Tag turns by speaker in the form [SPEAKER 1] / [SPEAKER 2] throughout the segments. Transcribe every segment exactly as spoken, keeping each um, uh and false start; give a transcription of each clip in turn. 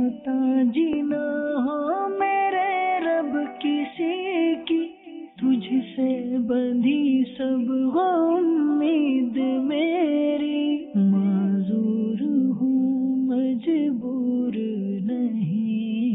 [SPEAKER 1] मोहताजी ना हो मेरे रब किसी की, तुझसे बंधी सब हो उम्मीद मेरी। माजूर हूँ मजबूर नहीं,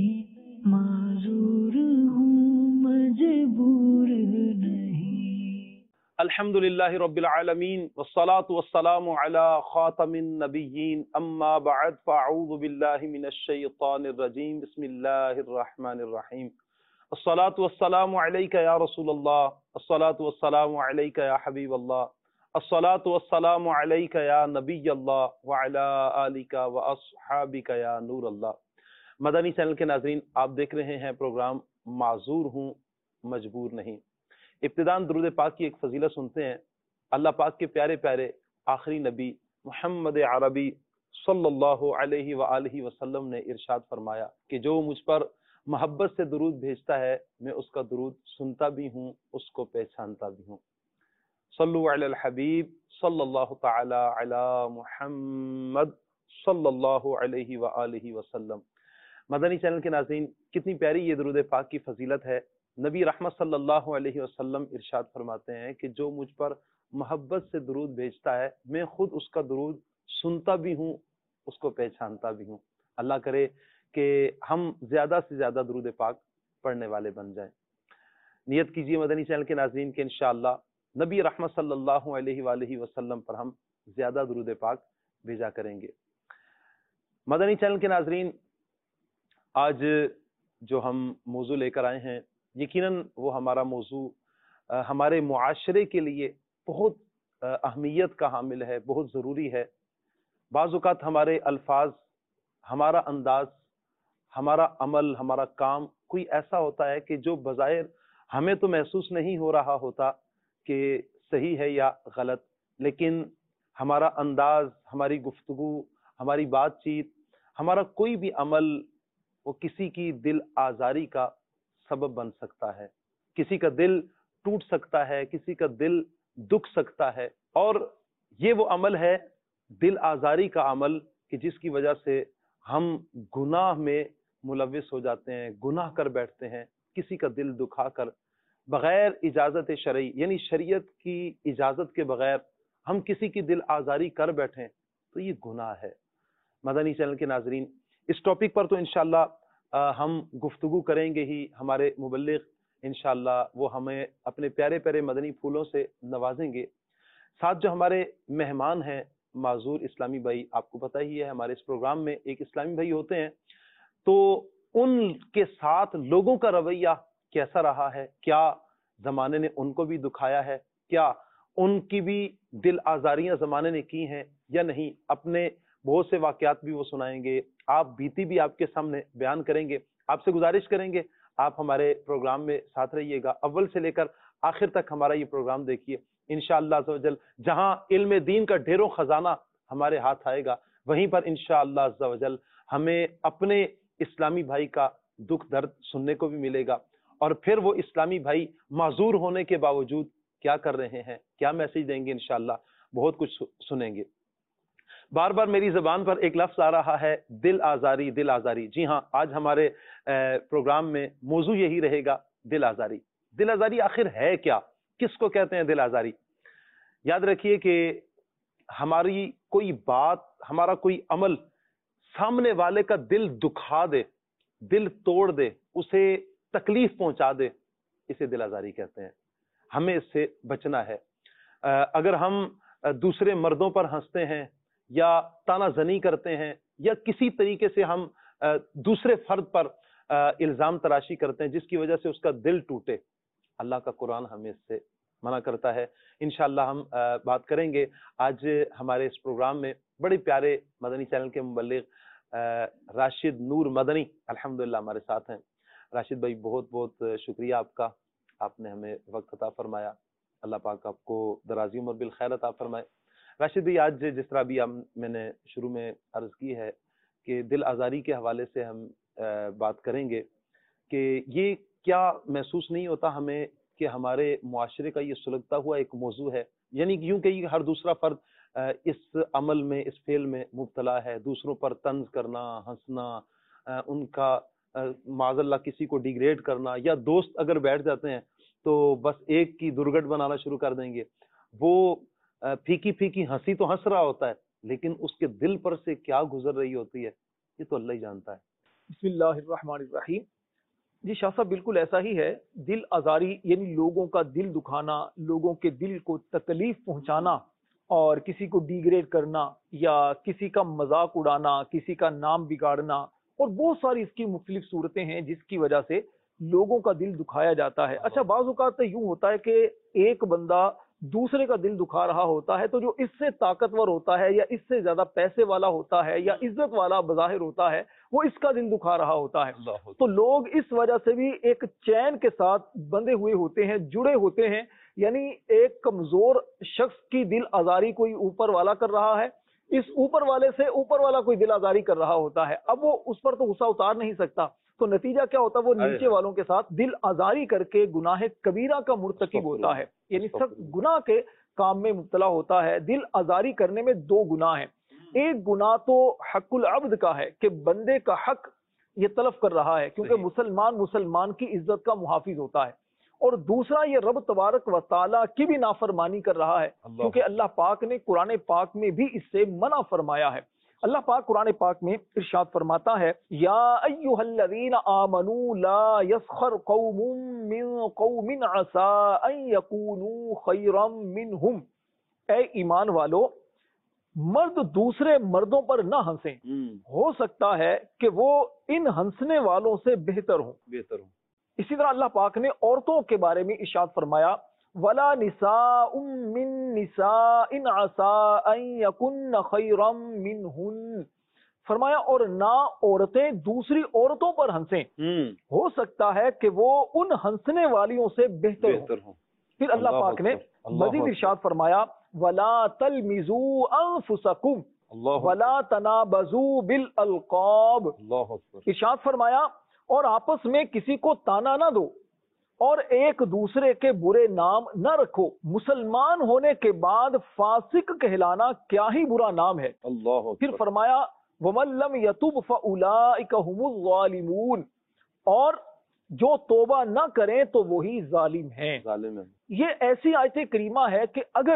[SPEAKER 1] माजूर हूँ मजबूर नहीं।
[SPEAKER 2] अल्हम्दुलिल्लाहि रब्बिल आलमीन वस्सलातु वस्सलामु अला खातमिन नबिय्यीन अम्मा बअद फअऊज़ु बिल्लाहि मिनश शैतानिर रजीम बिस्मिल्लाहिर रहमानिर रहीम। अस्सलातु वस्सलामु अलैका या रसूलल्लाह, अस्सलातु वस्सलामु अलैका या हबीबल्लाह, अस्सलातु वस्सलामु अलैका या नबियल्लाह व अला आलिका व अस्हाबिका या नूरल्लाह। मदनी चैनल के नाज़रीन, आप देख रहे हैं प्रोग्राम माजूर हूँ मजबूर नहीं। इब्तिदान दुरूद पाक की एक फजीलत सुनते हैं। अल्लाह पाक के प्यारे प्यारे आखिरी नबी मोहम्मद अरबी सल्लल्लाहु अलैहि व आलिहि वसल्लम ने इरशाद फरमाया कि जो मुझ पर मोहब्बत से दुरूद भेजता है, मैं उसका दुरूद सुनता भी हूँ, उसको पहचानता भी हूँ। सल्लु अलल हबीब सल्लल्लाहु तआला अला मुहम्मद सल्लल्लाहु अलैहि व आलिहि वसल्लम। मदनी चैनल के नाज़रीन, कितनी प्यारी ये दुरूद पाक की फजीलत है। नबी रहमत सल्लल्लाहु अलैहि वसल्लम इरशाद फरमाते हैं कि जो मुझ पर मोहब्बत से दुरूद भेजता है, मैं खुद उसका दुरूद सुनता भी हूँ, उसको पहचानता भी हूँ। अल्लाह करे कि हम ज्यादा से ज्यादा दुरूद पाक पढ़ने वाले बन जाएं। नियत कीजिए मदनी चैनल के नाज़रीन के इंशाअल्लाह नबी रहमत सल्लल्लाहु अलैहि वालैहि वसल्लम पर हम ज्यादा दुरूद पाक भेजा करेंगे। मदनी चैनल के नाज़रीन, आज जो हम मौजू लेकर आए हैं, यकीनन वो हमारा मौजू हमारे मुआशरे के लिए बहुत अहमियत का हामिल है, बहुत ज़रूरी है। बाज़ औक़ात हमारे अल्फाज, हमारा अंदाज, हमारा अमल, हमारा काम कोई ऐसा होता है कि जो बज़ाहिर हमें तो महसूस नहीं हो रहा होता कि सही है या गलत, लेकिन हमारा अंदाज, हमारी गुफ्तगू, हमारी बातचीत, हमारा कोई भी अमल वो किसी की दिल आज़ारी का सबब बन सकता है, किसी का दिल टूट सकता है, किसी का दिल दुख सकता है। और ये वो अमल है दिल आज़ारी का अमल कि जिसकी वजह से हम गुनाह में मुलव्विस हो जाते हैं, गुनाह कर बैठते हैं, किसी का दिल दुखा कर बगैर इजाज़त शरई यानी शरीयत की इजाज़त के बगैर हम किसी की दिल आज़ारी कर बैठें तो ये गुनाह है। मदनी चैनल के नाज़रीन, इस टॉपिक पर तो इंशाअल्लाह हम गुफ्तगू करेंगे ही। हमारे मुबल्लिग इंशाअल्लाह वो हमें अपने प्यारे प्यारे मदनी फूलों से नवाजेंगे। साथ जो हमारे मेहमान हैं माजूर इस्लामी भाई, आपको पता ही है हमारे इस प्रोग्राम में एक इस्लामी भाई होते हैं, तो उनके साथ लोगों का रवैया कैसा रहा है, क्या ज़माने ने उनको भी दुखाया है, क्या उनकी भी दिल आज़ारियाँ ज़माने ने की हैं या नहीं। अपने बहुत से वाक़यात भी वो सुनाएंगे, आप बीती भी आपके सामने बयान करेंगे। आपसे गुजारिश करेंगे आप हमारे प्रोग्राम में साथ रहिएगा, अव्वल से लेकर आखिर तक हमारा ये प्रोग्राम देखिए। इंशाअल्लाह अज़्ज़ व जल जहाँ इल्म दीन का ढेरों खजाना हमारे हाथ आएगा, वहीं पर इंशाअल्लाह अज़्ज़ व जल हमें अपने इस्लामी भाई का दुख दर्द सुनने को भी मिलेगा। और फिर वो इस्लामी भाई माजूर होने के बावजूद क्या कर रहे हैं, क्या मैसेज देंगे, इंशाअल्लाह बहुत कुछ सुनेंगे। बार बार मेरी ज़बान पर एक लफ्ज़ आ रहा है, दिल आज़ारी, दिल आज़ारी। जी हाँ, आज हमारे प्रोग्राम में मौजू यही रहेगा, दिल आज़ारी। दिल आज़ारी आखिर है क्या, किसको कहते हैं दिल आज़ारी। याद रखिए कि हमारी कोई बात, हमारा कोई अमल सामने वाले का दिल दुखा दे, दिल तोड़ दे, उसे तकलीफ पहुंचा दे, इसे दिल आज़ारी कहते हैं। हमें इससे बचना है। अगर हम दूसरे मर्दों पर हंसते हैं या तानाजनी करते हैं या किसी तरीके से हम दूसरे फर्द पर इल्जाम तराशी करते हैं जिसकी वजह से उसका दिल टूटे, अल्लाह का कुरान हमें इससे मना करता है। इंशाअल्लाह हम बात करेंगे आज हमारे इस प्रोग्राम में बड़े प्यारे मदनी चैनल के मुबल्लिग राशिद नूर मदनी अल्हम्दुलिल्लाह हमारे साथ हैं। राशिद भाई, बहुत बहुत शुक्रिया आपका, आपने हमें वक्त अता फरमाया। अल्लाह पाक आपको दराज़ी उम्र बिल खैर अता फरमाए। राशिद भाई, आज जिस तरह भी हम मैंने शुरू में अर्ज़ की है कि दिल आज़ारी के हवाले से हम आ, बात करेंगे कि ये क्या महसूस नहीं होता हमें कि हमारे मुआशरे का ये सुलगता हुआ एक मौजू है, यानी यूं कि हर दूसरा फर्द इस अमल में, इस फेल में मुब्तला है, दूसरों पर तंज करना, हंसना, ان کا معاذ اللہ کسی کو ڈیگریڈ کرنا، یا دوست اگر بیٹھ جاتے ہیں تو بس ایک کی درگٹ بنانا شروع کر دیں گے. وہ پھیکی پھیکی ہنسی تو ہنس رہا ہوتا ہے، لیکن اس کے دل پر سے کیا گزر رہی ہوتی ہے یہ تو اللہ ہی جانتا ہے.
[SPEAKER 3] بسم اللہ الرحمن الرحیم. جی شاہ صاحب بالکل ایسا ہی ہے. دل آزاری یعنی لوگوں کا دل دکھانا، لوگوں کے دل کو تکلیف پہنچانا اور کسی کو ڈیگریڈ کرنا یا کسی کا مذاق اڑانا، کسی کا نام بگاڑنا، اور بہت ساری اس کی مختلف صورتیں ہیں جس کی وجہ سے لوگوں کا دل دکھایا جاتا ہے. اچھا بعض اوقات تو یوں ہوتا ہے کہ ایک بندہ دوسرے کا دل دکھا رہا ہوتا ہے تو جو اس سے طاقتور ہوتا ہے یا اس سے زیادہ پیسے والا ہوتا ہے یا عزت والا بظاہر ہوتا ہے وہ اس کا دل دکھا رہا ہوتا ہے. تو لوگ اس وجہ سے بھی ایک چین کے ساتھ بندھے ہوئے ہوتے ہیں، جڑے ہوتے ہیں. یعنی ایک کمزور شخص کی دل آزاری کوئی اوپر والا کر رہا ہے، اس اوپر والے سے اوپر والا کوئی دل آزاری کر رہا ہوتا ہے. اب وہ اس پر تو غصہ اتار نہیں سکتا، تو نتیجہ کیا ہوتا ہے، وہ نیچے والوں کے ساتھ دل آزاری کر کے گناہ کبیرہ کا مرتکب ہوتا ہے، یعنی سخت گناہ کے کام میں مبتلا ہوتا ہے. دل آزاری کرنے میں دو گناہ ہیں. ایک گناہ تو حق العبد کا ہے کہ بندے کا حق یہ تلف کر رہا ہے کیونکہ مسلمان مسلمان کی عزت کا محافظ ہوتا ہے، اور دوسرا یہ رب تبارک و تعالیٰ کی بھی نافرمانی کر رہا ہے کیونکہ اللہ پاک نے قرآن پاک میں بھی اس سے منع فرمایا ہے. اللہ پاک قرآن پاک میں ارشاد فرماتا ہے، یا ایھا الذین آمنوا لا یسخر قوم من قوم عسى ان یکونوا خیرا منہم. اے ایمان والو، مرد دوسرے مردوں پر نہ ہنسیں، ہو سکتا ہے کہ وہ ان ہنسنے والوں سے بہتر ہوں
[SPEAKER 2] بہتر ہوں
[SPEAKER 3] اسی طرح اللہ پاک نے عورتوں کے بارے میں ارشاد فرمایا، ولا نساء من نساء عسى ان يكن خيرا منهن. فرمایا اور نہ عورتیں دوسری عورتوں پر ہنسیں، ہو سکتا ہے کہ وہ ان ہنسنے والیوں سے بہتر ہوں. پھر اللہ پاک نے مزید ارشاد فرمایا، ولا تلمزوا انفسکم ولا تنابزوا بالالقاب. ارشاد فرمایا اور آپس میں کسی کو تانا نہ دو اور ایک دوسرے کے برے نام نہ رکھو. مسلمان ہونے کے بعد فاسق کہلانا کیا ہی برا نام ہے. اللہ پھر فرمایا وَمَن لَّمْ يَتُبْ فَأُولَٰئِكَ هُمُ الظَّالِمُونَ، اور جو توبہ نہ کریں تو وہی ظالم ہیں. ظالم ہیں. یہ ایسی آیت کریمہ ہے کہ اگر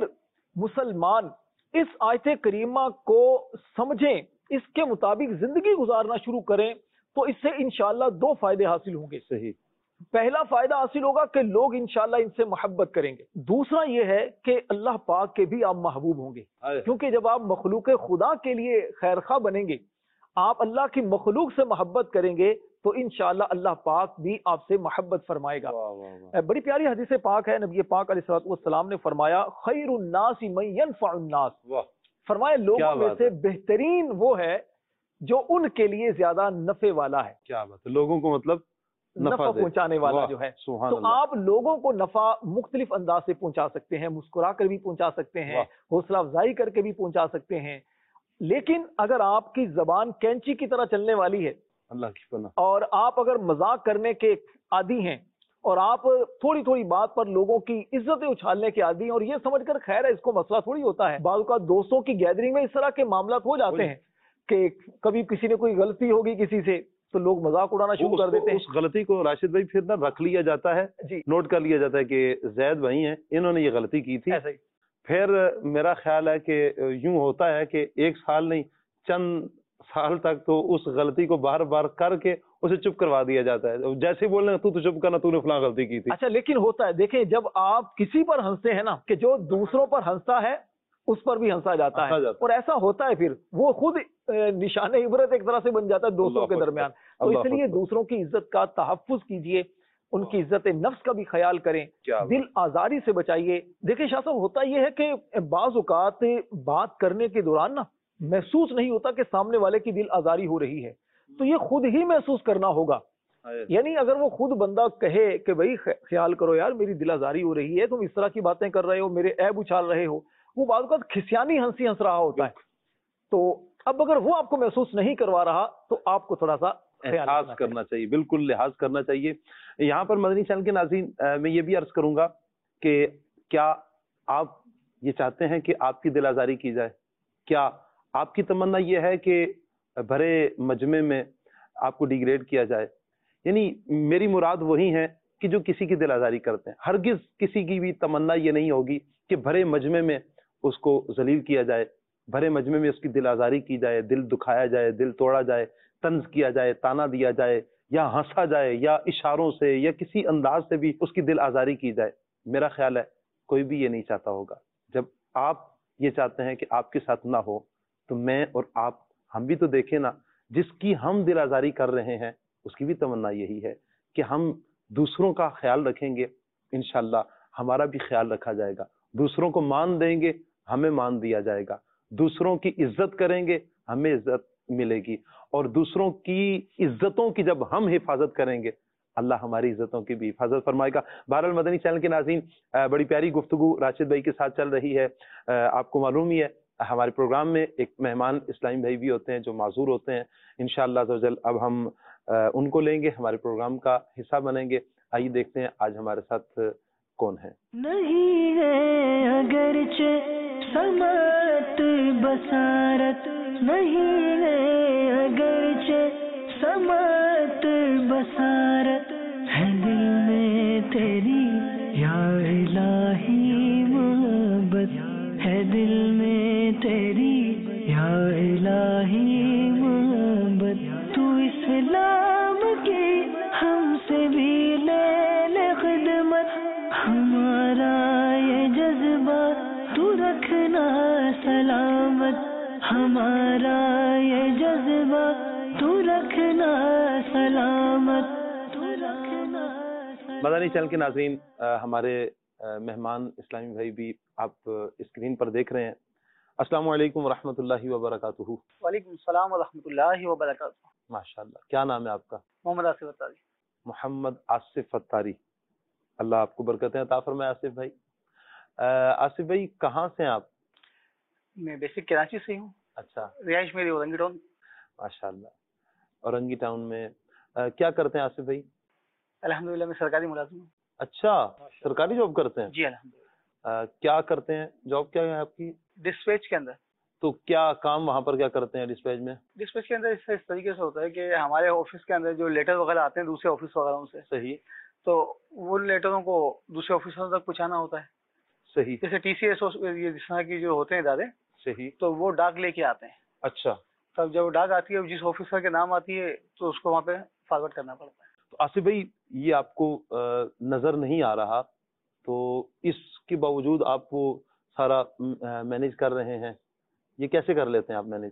[SPEAKER 3] مسلمان اس آیت کریمہ کو سمجھیں، اس کے مطابق زندگی گزارنا شروع کریں تو اس سے انشاءاللہ دو فائدے حاصل ہوں گے. صحیح. پہلا فائدہ حاصل ہوگا کہ لوگ انشاءاللہ ان سے محبت کریں گے. دوسرا یہ ہے کہ اللہ پاک کے بھی آپ محبوب ہوں گے، کیونکہ جب آپ مخلوق خدا کے لیے خیر خواہ بنیں گے، آپ اللہ کی مخلوق سے محبت کریں گے تو انشاءاللہ اللہ پاک بھی آپ سے محبت فرمائے گا. واہ واہ واہ. بڑی پیاری حدیث پاک ہے، نبی پاک علیہ الصلوۃ والسلام نے فرمایا، خیر الناس من ينفع الناس. فرمایا لوگوں میں سے بہترین وہ ہے جو ان کے لیے زیادہ نفع والا ہے. کیا بات ہے، لوگوں کو مطلب نفع پہنچانے والا جو ہے. تو آپ لوگوں کو نفع مختلف انداز سے پہنچا سکتے ہیں، مسکرا کر بھی پہنچا سکتے ہیں، حوصلہ افزائی کر کے بھی پہنچا سکتے ہیں. لیکن اگر آپ کی زبان کینچی کی طرح چلنے والی ہے، اللہ کی پناہ، اور آپ اگر مذاق کرنے کے عادی ہیں اور آپ تھوڑی تھوڑی بات پر لوگوں کی عزتیں اچھالنے کے عادی ہیں اور یہ سمجھ کر خیر ہے اس کو مسئلہ تھوڑی ہوتا ہے. بعض اوقات دوستوں کی گیدرنگ میں اس طرح کے معاملات ہو جاتے ہیں کہ کبھی کسی نے کوئی غلطی ہوگی کسی سے تو لوگ مذاق اڑانا شروع کر دیتے ہیں. اس غلطی کو راشد بھائی پھر نہ رکھ لیا جاتا ہے، جی نوٹ کر لیا جاتا ہے کہ زید بھائی ہیں، انہوں نے یہ غلطی کی تھی. پھر میرا خیال ہے کہ یوں ہوتا ہے کہ ایک سال نہیں چند سال تک تو اس غلطی کو بار بار کر کے اسے چپ کروا دیا جاتا ہے. جیسے بولنے تو تو چپ کرنا، تو نے فلاں غلطی کی تھی. اچھا لیکن ہوتا ہے، دیکھیں جب آپ کسی پر ہنستے ہیں نا کہ جو دوسروں پر ہنستا ہے اس پر بھی ہنسا جاتا ہے، اور ایسا ہوتا ہے پھر وہ خود نشان عبرت ایک طرح سے بن جاتا ہے دوستوں کے درمیان. تو اس لیے دوسروں کی عزت کا تحفظ کیجئے، ان کی عزت نفس کا بھی خیال کریں، دل آزاری سے بچائیے. دیکھیں شاہ صاحب ہوتا یہ ہے کہ بعض اوقات بات کرنے کے دوران نا محسوس نہیں ہوتا کہ سامنے والے کی دل آزاری ہو رہی ہے، تو یہ خود ہی محسوس کرنا ہوگا. یعنی اگر وہ خود بندہ کہے کہ بھائی خیال کرو یار میری دل آزاری ہو رہی ہے، تم اس طرح کی باتیں کر رہے ہو، میرے عیب اچھال رہے ہو، وہ بعض اوقات کھسیانی ہنسی ہنس رہا ہوتا ہے. تو اب اگر وہ آپ کو محسوس نہیں کروا رہا تو آپ کو تھوڑا سا لحاظ کرنا چاہیے، بالکل لحاظ کرنا چاہیے. یہاں پر مدنی چینل کے ناظرین میں یہ بھی عرض کروں گا کہ کیا آپ یہ چاہتے ہیں کہ آپ کی دل آزاری کی جائے؟ کیا آپ کی تمنا یہ ہے کہ بھرے مجمع میں
[SPEAKER 2] آپ کو ڈیگریڈ کیا جائے. یعنی میری مراد وہی ہیں کہ جو کسی کی دل آزاری کرتے ہیں. ہرگز کسی کی بھی تمنا یہ نہیں ہوگی کہ بھرے مجمع میں اس کو ذلیل کیا جائے, بھرے مجمع میں اس کی دل آزاری کی جائے, دل دکھایا جائے, دل توڑا جائے, طنز کیا جائے, تانا دیا جائے, یا ہنسا جائے, یا اشاروں سے یا کسی انداز سے بھی اس کی دل آزاری کی جائے. میرا خیال ہے کوئی بھی یہ نہیں چاہتا ہوگا. جب آپ یہ چاہتے ہیں کہ آپ کے ساتھ نہ ہو, تو میں اور آپ ہم بھی تو دیکھیں نا, جس کی ہم دل آزاری کر رہے ہیں اس کی بھی تمنا یہی ہے کہ ہم دوسروں کا خیال رکھیں گے, انشاءاللہ ہمارا بھی خیال رکھا جائے گا. دوسروں کو مان دیں گے, ہمیں مان دیا جائے گا. دوسروں کی عزت کریں گے, ہمیں عزت ملے گی. اور دوسروں کی عزتوں کی جب ہم حفاظت کریں گے, اللہ ہماری عزتوں کی بھی حفاظت فرمائے گا. بہرحال مدنی چینل کے ناظرین, بڑی پیاری گفتگو راشد بھائی کے ساتھ چل رہی ہے. آپ کو معلوم ہی ہے ہمارے پروگرام میں ایک مہمان اسلامی بھائی بھی ہوتے ہیں جو معذور ہوتے ہیں. انشاءاللہ عز و جل اب ہم ان کو لیں گے, ہمارے پروگرام کا حصہ بنیں گے. آئیے دیکھتے ہیں آج ہمارے ساتھ کون ہے.
[SPEAKER 1] نہیں ہے اگرچہ سماعت بصارت, نہیں ہے اگرچہ سماعت بصارت, ہے دل میں تیری یا الہی محبت, ہے دل میں تیری یا الہی محبت. تو اسلام کی ہم سے بھی لے لے خدمت, ہمارا یہ جذبہ تو رکھنا سلامت, ہمارا یہ جذبہ تو رکھنا سلامت, تو رکھنا سلامت.
[SPEAKER 2] مدنی چینل کے ناظرین, ہمارے مہمان اسلامی بھائی بھی آپ اسکرین پر دیکھ رہے ہیں. السلام علیکم ورحمۃ اللہ وبرکاتہ.
[SPEAKER 3] وعلیکم السلام ورحمۃ اللہ وبرکاتہ.
[SPEAKER 2] ماشاء اللہ, کیا نام ہے آپ کا؟
[SPEAKER 3] محمد آصف اتاری.
[SPEAKER 2] محمد آصف اتاری, اللہ آپ کو برکتیں عطا فرمائے. آصف بھائی, آصف بھائی کہاں سے ہیں آپ؟
[SPEAKER 3] میں بیسک کراچی سے ہوں.
[SPEAKER 2] اچھا,
[SPEAKER 3] رہائش میری اورنگی ٹاؤن.
[SPEAKER 2] ماشاء اللہ, اورنگی ٹاؤن میں. کیا کرتے ہیں آصف بھائی؟
[SPEAKER 3] الحمدللہ میں سرکاری ملازم ہوں.
[SPEAKER 2] اچھا, سرکاری جاب کرتے ہیں؟
[SPEAKER 3] جی الحمدللہ.
[SPEAKER 2] کیا کرتے ہیں, جاب کیا ہے آپ کی؟
[SPEAKER 3] ڈسپیچ کے اندر.
[SPEAKER 2] تو کیا کام وہاں پر کیا کرتے ہیں ڈسپیچ میں؟
[SPEAKER 3] ڈسپیچ کے اندر اس اس طریقے سے ہوتا ہے کہ ہمارے آفس کے اندر جو لیٹر وغیرہ آتے ہیں دوسرے آفس وغیرہ سے,
[SPEAKER 2] صحیح,
[SPEAKER 3] تو وہ لیٹروں کو دوسرے آفیسروں تک پہنچانا ہوتا ہے.
[SPEAKER 2] صحیح,
[SPEAKER 3] جیسے ٹی سی ایس یہ جس طرح کی جو ہوتے ہیں ادارے,
[SPEAKER 2] صحیح,
[SPEAKER 3] تو وہ ڈاک لے کے آتے ہیں.
[SPEAKER 2] اچھا,
[SPEAKER 3] تب جب ڈاک آتی ہے جس آفیسر کے نام آتی ہے تو اس کو وہاں پہ فارورڈ کرنا پڑتا ہے.
[SPEAKER 2] تو آصف بھائی یہ آپ کو نظر نہیں آ رہا, تو اس کے باوجود آپ وہ سارا مینیج کر رہے ہیں, یہ کیسے کر لیتے ہیں آپ مینیج؟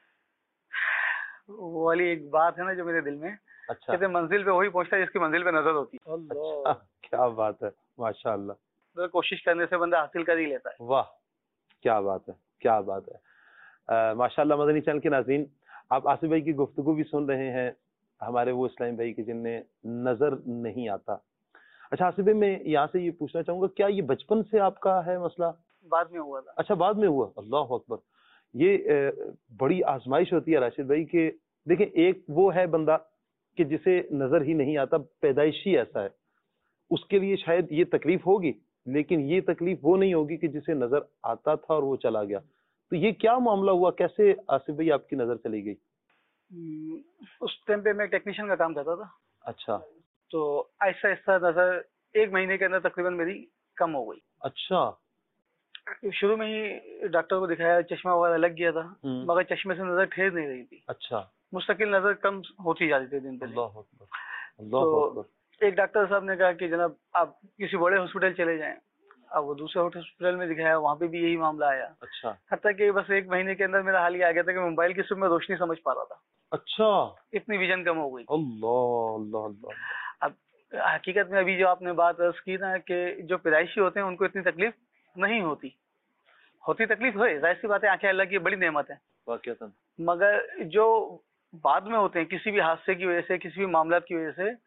[SPEAKER 3] وہ والی ایک بات ہے نا جو میرے دل میں,
[SPEAKER 2] اچھا,
[SPEAKER 3] کہتے ہیں منزل پہ وہی پہنچتا ہے جس کی منزل پہ نظر ہوتی ہے.
[SPEAKER 2] اچھا, کیا بات ہے, ماشاء اللہ.
[SPEAKER 3] تو کوشش کرنے سے بندہ حاصل کر ہی لیتا ہے.
[SPEAKER 2] واہ, کیا بات ہے, کیا بات ہے. ماشاء اللہ. مدنی چینل کے ناظرین, آپ آصف بھائی کی گفتگو بھی سن رہے ہیں, ہمارے وہ اسلام بھائی کی جن نے نظر نہیں آتا. اچھا آصف بھائی, میں یہاں سے یہ پوچھنا چاہوں گا, کیا یہ بچپن سے آپ کا ہے مسئلہ؟
[SPEAKER 3] بعد میں ہوا تھا.
[SPEAKER 2] اچھا, بعد میں ہوا. اللہ اکبر. یہ بڑی آزمائش ہوتی ہے راشد بھائی کہ دیکھیں, ایک وہ ہے بندہ کہ جسے نظر ہی نہیں آتا, پیدائشی ایسا ہے, اس کے لیے شاید یہ تکلیف ہوگی, لیکن یہ تکلیف وہ نہیں ہوگی کہ جسے نظر آتا تھا اور وہ چلا گیا. تو یہ کیا معاملہ ہوا, کیسے آصف بھائی آپ کی نظر چلی گئی؟
[SPEAKER 3] اس ٹائم پہ میں ٹیکنیشین کا کام کرتا تھا.
[SPEAKER 2] اچھا,
[SPEAKER 3] تو آہستہ آہستہ نظر ایک مہینے کے اندر تقریباً میری کم ہو گئی.
[SPEAKER 2] اچھا,
[SPEAKER 3] شروع میں ہی ڈاکٹر کو دکھایا, چشمہ وغیرہ لگ گیا تھا, مگر چشمے سے نظر ٹھہر نہیں رہی تھی.
[SPEAKER 2] اچھا,
[SPEAKER 3] مستقل نظر کم ہوتی جا رہی تھی دن پہ.
[SPEAKER 2] اللہ اکبر, اللہ اکبر.
[SPEAKER 3] ایک ڈاکٹر صاحب نے کہا کہ جناب آپ کسی بڑے ہاسپٹل چلے جائیں. اب وہ دوسرے ہاسپٹل میں دکھایا, وہاں پہ بھی یہی معاملہ آیا.
[SPEAKER 2] اچھا,
[SPEAKER 3] حتیٰ کہ بس ایک مہینے کے اندر میرا حال یہ آ گیا تھا کہ موبائل کی صرف میں روشنی سمجھ پا رہا تھا.
[SPEAKER 2] اچھا,
[SPEAKER 3] اتنی ویژن کم ہو گئی.
[SPEAKER 2] اللہ اللہ اللہ.
[SPEAKER 3] اب حقیقت میں ابھی جو آپ نے بات عرض کی نا کہ جو پیدائشی ہوتے ہیں ان کو اتنی تکلیف نہیں ہوتی, ہوتی تکلیف ہوئے, ظاہر سی بات ہے, آنکھیں اللہ کی بڑی نعمت ہے
[SPEAKER 2] واقعتاً,
[SPEAKER 3] مگر جو بعد میں ہوتے ہیں کسی بھی حادثے کی وجہ سے, کسی بھی معاملات کی وجہ سے,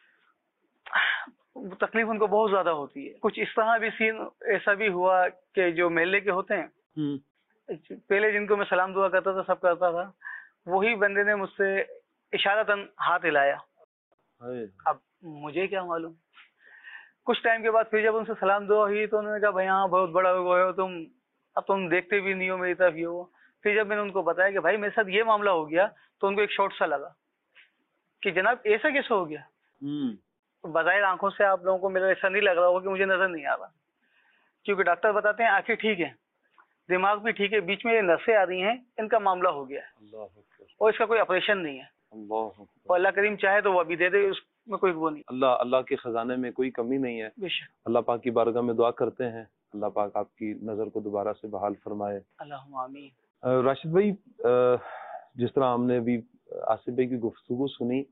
[SPEAKER 3] تکلیف ان کو بہت زیادہ ہوتی ہے. کچھ اس طرح بھی سین ایسا بھی ہوا کہ جو محلے کے ہوتے ہیں, پہلے جن کو میں سلام دعا کرتا تھا, سب کرتا تھا, وہی بندے نے مجھ سے اشارتاً ہاتھ ہلایا. اب مجھے کیا معلوم, کچھ ٹائم کے بعد پھر جب ان سے سلام دعا ہوئی تو انہوں نے کہا بھائی ہاں بہت بڑا ہو ہو تم, اب تم دیکھتے بھی نہیں ہو میری طرف یہ وہ. پھر جب میں نے ان کو بتایا کہ بھائی میرے ساتھ یہ معاملہ ہو گیا, تو ان کو ایک شاٹ سا لگا.
[SPEAKER 4] کہ جناب ایسا کیسے ہو گیا؟ بظاہر آنکھوں سے آپ لوگوں کو میرا ایسا نہیں لگ رہا ہوگا کہ مجھے نظر نہیں آ رہا، کیونکہ ڈاکٹر بتاتے ہیں آنکھیں ٹھیک ہیں، دماغ بھی ٹھیک ہے، بیچ میں یہ نسیں آ رہی ہیں، ان کا معاملہ ہو گیا ہے اور اس کا کوئی آپریشن نہیں ہے، اور اللہ کریم چاہے تو وہ ابھی دے دے، اس میں کوئی وہ نہیں۔
[SPEAKER 2] اللہ اللہ کے خزانے میں کوئی کمی نہیں ہے۔ اللہ پاک کی بارگاہ میں دعا کرتے ہیں اللہ پاک آپ کی نظر کو دوبارہ سے بحال فرمائے،
[SPEAKER 4] اللہم آمین۔
[SPEAKER 2] راشد بھائی، جس طرح ہم نے ابھی آصف بھائی کی گفتگو سنی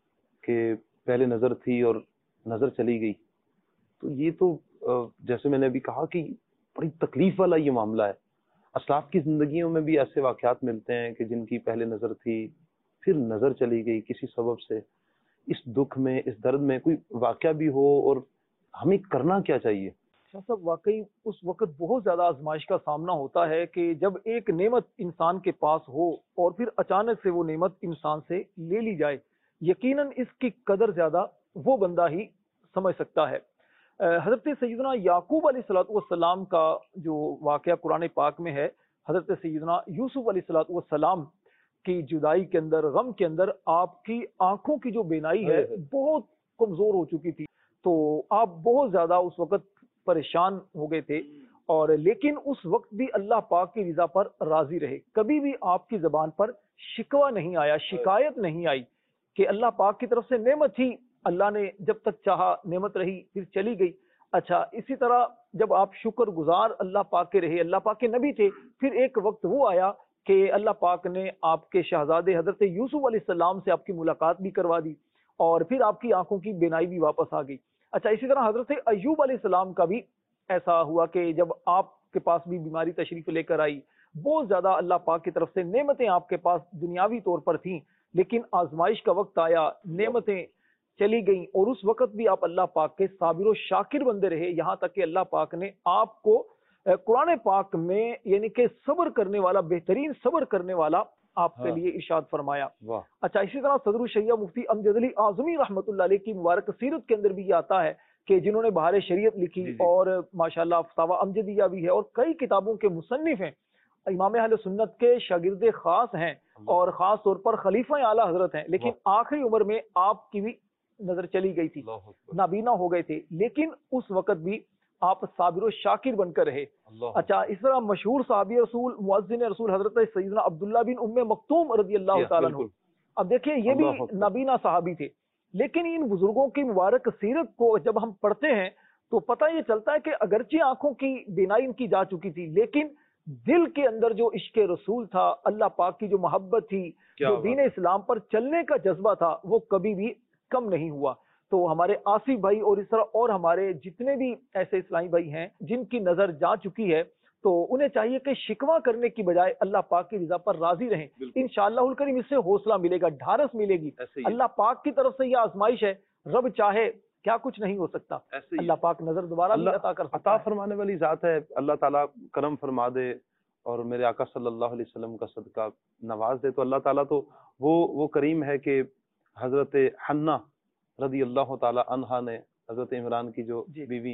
[SPEAKER 2] کہ پہلے نظر تھی اور نظر چلی گئی، تو یہ تو جیسے میں نے ابھی کہا کہ بڑی تکلیف والا یہ معاملہ ہے۔ اسلاف کی زندگیوں میں بھی ایسے واقعات ملتے ہیں کہ جن کی پہلے نظر تھی پھر نظر چلی گئی کسی سبب سے۔ اس دکھ میں، اس درد میں کوئی واقعہ بھی ہو اور ہمیں کرنا کیا چاہیے؟
[SPEAKER 3] شاہ صاحب، واقعی اس وقت بہت زیادہ آزمائش کا سامنا ہوتا ہے کہ جب ایک نعمت انسان کے پاس ہو اور پھر اچانک سے وہ نعمت انسان سے لے لی جائے، یقیناً اس کی قدر زیادہ وہ بندہ ہی سمجھ سکتا ہے۔ حضرت سیدنا یعقوب علیہ الصلوۃ والسلام کا جو واقعہ قرآن پاک میں ہے، حضرت سیدنا یوسف علیہ الصلوۃ والسلام کی جدائی کے اندر، غم کے اندر آپ کی آنکھوں کی جو بینائی ہے بہت کمزور ہو چکی تھی، تو آپ بہت زیادہ اس وقت پریشان ہو گئے تھے، اور لیکن اس وقت بھی اللہ پاک کی رضا پر راضی رہے، کبھی بھی آپ کی زبان پر شکوہ نہیں آیا، شکایت نہیں آئی کہ اللہ پاک کی طرف سے نعمت تھی، اللہ نے جب تک چاہا نعمت رہی پھر چلی گئی۔ اچھا، اسی طرح جب آپ شکر گزار اللہ پاک کے رہے، اللہ پاک کے نبی تھے، پھر ایک وقت وہ آیا کہ اللہ پاک نے آپ کے شہزادے حضرت یوسف علیہ السلام سے آپ کی ملاقات بھی کروا دی، اور پھر آپ کی آنکھوں کی بینائی بھی واپس آ گئی۔ اچھا، اسی طرح حضرت ایوب علیہ السلام کا بھی ایسا ہوا کہ جب آپ کے پاس بھی بیماری تشریف لے کر آئی، بہت زیادہ اللہ پاک کی طرف سے نعمتیں آپ کے پاس دنیاوی طور پر تھیں، لیکن آزمائش کا وقت آیا، نعمتیں چلی گئیں، اور اس وقت بھی آپ اللہ پاک کے صابر و شاکر بندے رہے، یہاں تک کہ اللہ پاک نے آپ کو قرآن پاک میں یعنی کہ صبر کرنے والا، بہترین صبر کرنے والا آپ کے لیے ارشاد فرمایا۔ اچھا، اسی طرح صدر الشریعہ مفتی امجد علی اعظمی رحمۃ اللہ علیہ کی مبارک سیرت کے اندر بھی یہ آتا ہے کہ جنہوں نے بہار شریعت لکھی اور ماشاءاللہ فتاوی امجدیہ بھی ہے، اور کئی کتابوں کے مصنف ہیں، امام اہل سنت کے شاگرد خاص ہیں، اور خاص طور پر خلیفہ اعلیٰ حضرت ہیں، لیکن آخری عمر میں آپ کی بھی نظر چلی گئی تھی، نابینا ہو گئے تھے، لیکن اس وقت بھی آپ صابر و شاکر بن کر رہے۔ اچھا، اس طرح مشہور صحابی رسول مؤذن رسول حضرت سیدنا عبداللہ بن ام مکتوم رضی اللہ تعالیٰ عنہ، اب دیکھیے یہ بھی نابینا صحابی تھے، لیکن ان بزرگوں کی مبارک سیرت کو جب ہم پڑھتے ہیں تو پتہ یہ چلتا ہے کہ اگرچہ آنکھوں کی بینائی ان کی جا چکی تھی، لیکن دل کے اندر جو عشق رسول تھا، اللہ پاک کی جو محبت تھی، جو دین اسلام پر چلنے کا جذبہ تھا، وہ کبھی بھی کم نہیں ہوا۔ تو ہمارے آصف بھائی اور اس طرح اور ہمارے جتنے بھی ایسے اسلامی بھائی ہیں جن کی نظر جا چکی ہے، تو انہیں چاہیے کہ شکوہ کرنے کی بجائے اللہ پاک کی رضا پر راضی رہیں، انشاءاللہ الکریم اس سے حوصلہ ملے گا، ڈھارس ملے گی۔ اللہ پاک کی طرف سے یہ آزمائش ہے، رب چاہے کیا کچھ نہیں ہو سکتا، اللہ پاک نظر دوبارہ بھی عطا کر سکتا ہے،
[SPEAKER 2] عطا فرمانے والی ذات ہے، اللہ تعالیٰ کرم فرما دے اور میرے آقا صلی اللہ علیہ وسلم کا صدقہ نواز دے، تو اللہ تعالیٰ تو وہ وہ کریم ہے کہ حضرت حنہ رضی اللہ تعالی عنہا نے، حضرت عمران کی جو بیوی،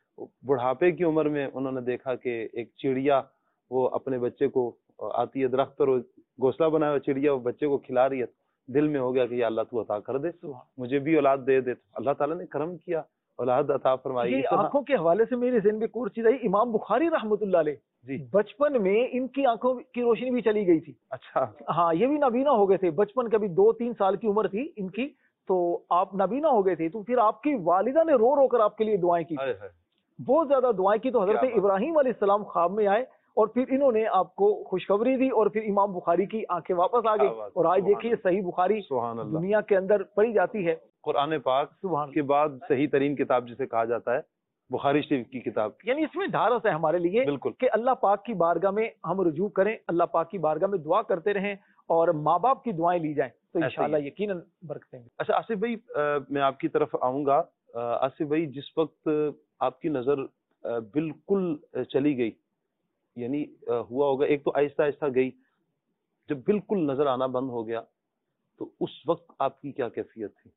[SPEAKER 2] بڑھاپے کی عمر میں انہوں نے دیکھا کہ ایک چڑیا وہ اپنے بچے کو آتی ہے درخت پر، گھونسلہ بنایا ہوا چڑیا وہ بچے کو کھلا رہی ہے، دل میں ہو گیا کہ یا اللہ تو عطا کر دے، مجھے بھی اولاد دے دے، اللہ تعالیٰ نے کرم کیا، اولاد عطا فرمائی۔
[SPEAKER 3] آنکھوں کے حوالے سے میرے ذہن میں ایک اور چیز آئی، امام بخاری رحمۃ اللہ علیہ جی بچپن میں ان کی آنکھوں کی روشنی بھی چلی گئی تھی۔
[SPEAKER 2] اچھا،
[SPEAKER 3] ہاں، یہ بھی نابینا ہو گئے تھے، بچپن کبھی دو تین سال کی عمر تھی ان کی، تو آپ نابینا ہو گئے تھے، تو پھر آپ کی والدہ نے رو رو کر آپ کے لیے دعائیں کی، بہت زیادہ دعائیں کی، تو حضرت ابراہیم علیہ السلام خواب میں آئے اور پھر انہوں نے آپ کو خوشخبری دی، اور پھر امام بخاری کی آنکھیں واپس آ گئی، اور آج دیکھیے صحیح بخاری دنیا کے اندر پڑھی جاتی ہے۔
[SPEAKER 2] قرآن پاک کے بعد صحیح ترین کتاب جسے کہا جاتا ہے بخاری شریف کی کتاب،
[SPEAKER 3] یعنی اس میں ڈھارس ہے ہمارے لیے بالکل کہ اللہ پاک کی بارگاہ میں ہم رجوع کریں، اللہ پاک کی بارگاہ میں دعا کرتے رہیں، اور ماں باپ کی دعائیں لی جائیں تو انشاءاللہ یقیناً برکتیں گی۔
[SPEAKER 2] اچھا آصف بھائی، میں آپ کی طرف آؤں گا۔ آصف بھائی، جس وقت آپ کی نظر بالکل چلی گئی، یعنی ہوا ہوگا ایک تو آہستہ آہستہ گئی، جب بالکل نظر آنا بند ہو گیا تو اس وقت آپ کی کیا کیفیت تھی؟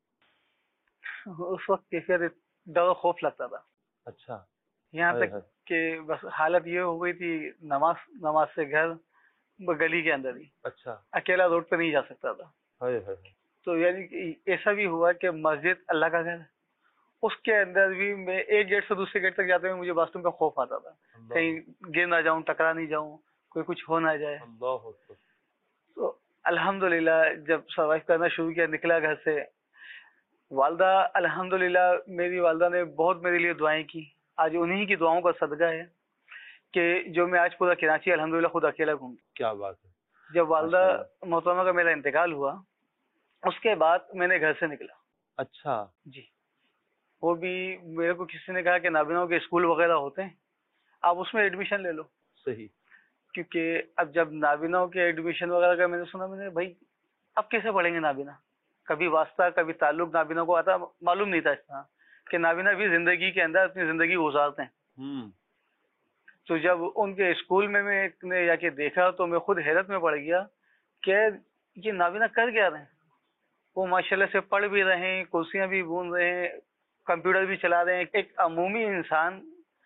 [SPEAKER 4] اس وقت کیفیت ڈر خوف لگتا تھا،
[SPEAKER 2] اچھا،
[SPEAKER 4] یہاں تک کہ بس حالت یہ ہو گئی تھی، نماز نماز سے گھر گلی کے اندر ہی،
[SPEAKER 2] اچھا،
[SPEAKER 4] اکیلا روڈ پہ نہیں جا سکتا تھا، تو یعنی کہ ایسا بھی ہوا کہ مسجد اللہ کا گھر ہے، اس کے اندر بھی میں ایک گیٹ سے دوسرے گیٹ تک جاتے ہوئے مجھے واستو کا خوف آتا تھا، کہیں گر نہ جاؤں، ٹکرا نہیں جاؤں، کوئی کچھ ہو نہ جائے۔ تو الحمدللہ جب سروائیو کرنا شروع کیا، نکلا گھر سے، والدہ الحمدللہ میری والدہ نے بہت میرے لیے دعائیں کی، آج انہی کی دعاؤں کا صدقہ ہے کہ جو میں آج پورا کراچی الحمدللہ خود اکیلا گھوم۔
[SPEAKER 2] کیا بات ہے۔
[SPEAKER 4] جب والدہ محترمہ کا میرا انتقال ہوا، اس کے بعد میں نے گھر سے نکلا۔
[SPEAKER 2] اچھا
[SPEAKER 4] جی، وہ بھی میرے کو کسی نے کہا کہ نابیناؤں کے اسکول وغیرہ ہوتے ہیں، آپ اس میں ایڈمیشن لے لو۔
[SPEAKER 2] صحیح۔
[SPEAKER 4] کیونکہ اب جب نابیناؤں کے ایڈمیشن وغیرہ کا میں نے سنا، میں نے بھائی اب کیسے پڑھیں گے نابینا، کبھی واسطہ کبھی تعلق نابینا کو آتا، معلوم نہیں تھا اس طرح کہ نابینا بھی زندگی کے اندر اپنی زندگی گزارتے ہیں۔ تو جب ان کے اسکول میں میں نے جا کے دیکھا تو میں خود حیرت میں پڑ گیا کہ یہ نابینا کر کیا رہے ہیں۔ وہ ماشاءاللہ سے پڑھ بھی رہے ہیں، کرسیاں بھی بون رہے ہیں، کمپیوٹر بھی چلا رہے ہیں۔ ایک عمومی انسان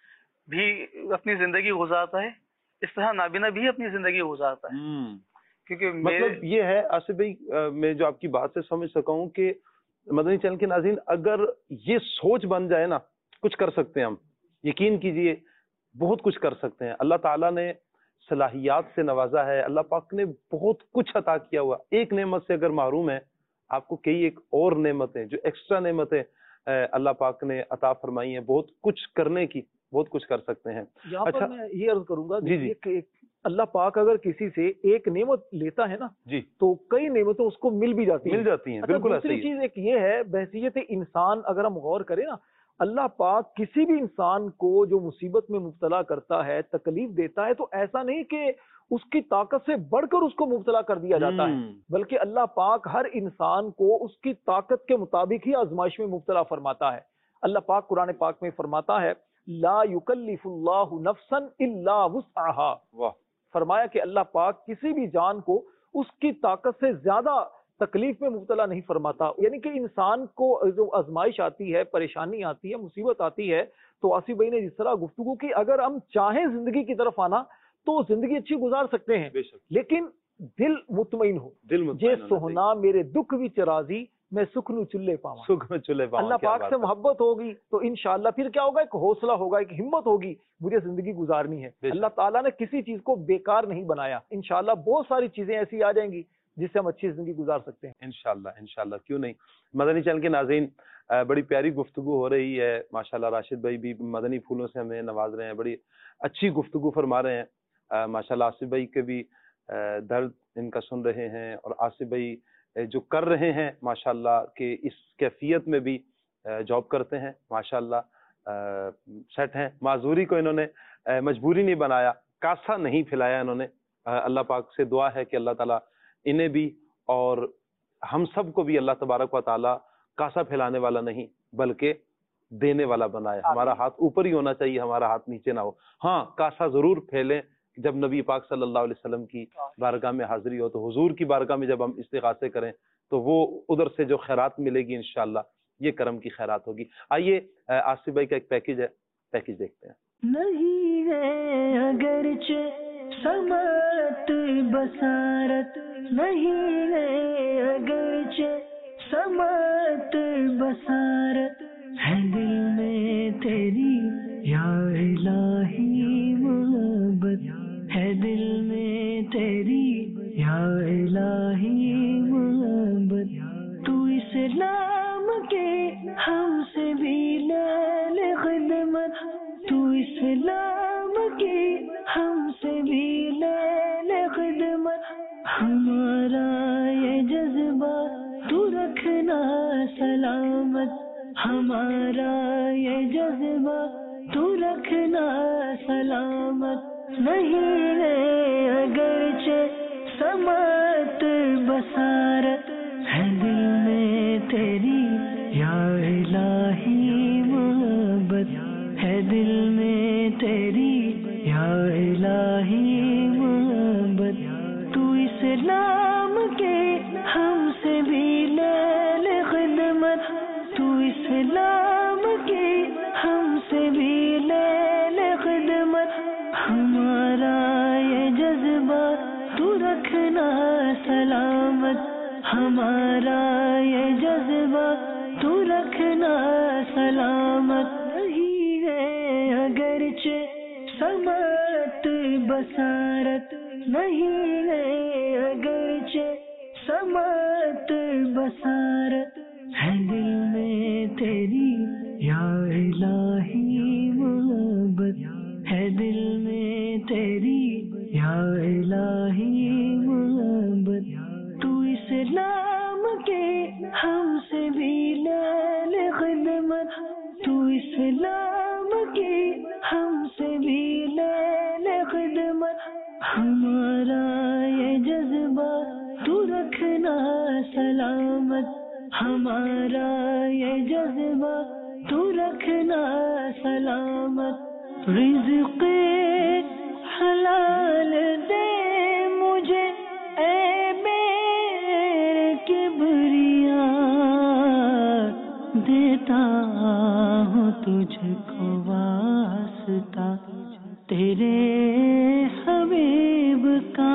[SPEAKER 4] بھی اپنی زندگی گزارتا ہے، اس طرح نابینا بھی اپنی زندگی گزارتا ہے۔ کیونکہ
[SPEAKER 2] مطلب یہ ہے آصف بھائی، میں جو آپ کی بات سے سمجھ سکا ہوں کہ مدنی چینل کے ناظرین اگر یہ سوچ بن جائے نا، کچھ کر سکتے ہیں ہم، یقین کیجئے بہت کچھ کر سکتے ہیں۔ اللہ تعالیٰ نے صلاحیات سے نوازا ہے، اللہ پاک نے بہت کچھ عطا کیا ہوا، ایک نعمت سے اگر محروم ہے آپ کو کئی ایک اور نعمتیں جو ایکسٹرا نعمتیں اللہ پاک نے عطا فرمائی ہیں، بہت کچھ کرنے کی، بہت کچھ کر سکتے ہیں۔
[SPEAKER 3] یہاں پر میں یہ عرض کروں گا
[SPEAKER 2] جی جی
[SPEAKER 3] کہ اللہ پاک اگر کسی سے ایک نعمت لیتا ہے نا
[SPEAKER 2] جی
[SPEAKER 3] تو کئی نعمتیں اس کو مل بھی جاتی ہیں
[SPEAKER 2] مل جاتی ہیں۔ بالکل ایسا
[SPEAKER 3] دوسری چیز ایک یہ ہے، بحیثیت انسان اگر ہم غور کریں نا، اللہ پاک کسی بھی انسان کو جو مصیبت میں مبتلا کرتا ہے، تکلیف دیتا ہے، تو ایسا نہیں کہ اس کی طاقت سے بڑھ کر اس کو مبتلا کر دیا جاتا ہے، بلکہ اللہ پاک ہر انسان کو اس کی طاقت کے مطابق ہی آزمائش میں مبتلا فرماتا ہے۔ اللہ پاک قرآن پاک میں فرماتا ہے لا یکلف اللہ نفسا الا وسعها، فرمایا کہ اللہ پاک کسی بھی جان کو اس کی طاقت سے زیادہ تکلیف میں مبتلا نہیں فرماتا۔ یعنی کہ انسان کو جو آزمائش آتی ہے، پریشانی آتی ہے، مصیبت آتی ہے، تو آصف بھائی نے جس طرح گفتگو کی، اگر ہم چاہیں زندگی کی طرف آنا تو زندگی اچھی گزار سکتے ہیں، لیکن دل مطمئن ہو۔
[SPEAKER 2] دل
[SPEAKER 3] جے سوہنا میرے دکھ بھی چرازی، میں سکھ نو چلے پاواں،
[SPEAKER 2] سکھ میں چلے پاواں۔
[SPEAKER 3] اللہ پاک سے محبت ہوگی تو انشاءاللہ پھر کیا ہوگا، ایک حوصلہ ہوگا، ایک ہمت ہوگی، مجھے زندگی گزارنی ہے۔ اللہ تعالیٰ نے کسی چیز کو بیکار نہیں بنایا، انشاءاللہ بہت ساری چیزیں ایسی آ جائیں گی جس سے ہم اچھی زندگی گزار سکتے ہیں
[SPEAKER 2] انشاءاللہ۔ انشاءاللہ کیوں نہیں۔ مدنی چینل کے ناظرین، بڑی پیاری گفتگو ہو رہی ہے ماشاءاللہ، راشد بھائی بھی مدنی پھولوں سے ہمیں نواز رہے ہیں، بڑی اچھی گفتگو فرما رہے ہیں ماشاءاللہ۔ آصف بھائی کے بھی درد ان کا سن رہے ہیں، اور آصف بھائی جو کر رہے ہیں ماشاءاللہ کہ اس کیفیت میں بھی جاب کرتے ہیں ماشاءاللہ، سیٹ ہیں، معذوری کو انہوں نے مجبوری نہیں بنایا، کاسا نہیں پھیلایا انہوں نے۔ اللہ پاک سے دعا ہے کہ اللہ تعالیٰ انہیں بھی اور ہم سب کو بھی اللہ تبارک و تعالیٰ کاسا پھیلانے والا نہیں بلکہ دینے والا بنائے۔ ہمارا ہاتھ اوپر ہی ہونا چاہیے، ہمارا ہاتھ نیچے نہ ہو۔ ہاں کاسا ضرور پھیلیں جب نبی پاک صلی اللہ علیہ وسلم کی بارگاہ میں حاضری ہو، تو حضور کی بارگاہ میں جب ہم استغاثے کریں تو وہ ادھر سے جو خیرات ملے گی انشاءاللہ یہ کرم کی خیرات ہوگی۔ آئیے آصف بھائی کا ایک پیکیج ہے، پیکیج دیکھتے ہیں۔
[SPEAKER 1] نہیں ہے اگرچہ سمت بصارت، نہیں ہے اگرچہ سمت بصارت، ہے دل میں تیری یا الہی محبت، ہے دل میں تیری یا الہی محبت، تو اسلام کے ہم سے بھی لے لے خدمت، تو اسلام کی ہم سے بھی لے لے خدمت، ہمارا یہ جذبہ تو رکھنا سلامت، ہمارا یہ جذبہ تو رکھنا سلامت، نہیں ہے اگرچہ سمت بصارت، ہے دل میں تیری یا الہی محبت، ہے دل میں تیری یا الہی محبت، تو اسلام کے ہم سے بھی لے لے خدمت، تو اسلام کی ہم سے بھی لے لے خدمت، ہمارا یہ جذبہ تو رکھنا سلامت، ہمارا یہ جذبہ تو رکھنا سلامت نہیں ہے اگرچہ سمت بصارت نہیں ہے اگرچہ سمت بصارت ہے دل میں تیری یا الہی محبت ہے دل میں تیری یا الہی محبت تو اسلام کے ہم سے بھی لے لے خدمت تو اسلام کی ہم سے بھی لے لے خدمت ہمارا یہ جذبہ تو رکھنا سلامت ہمارا یہ جذبہ تو رکھنا سلامت رزق حلال دے مجھے اے میرے کبریا دیتا ہوں تجھ کو واسطہ تیرے حبیب کا۔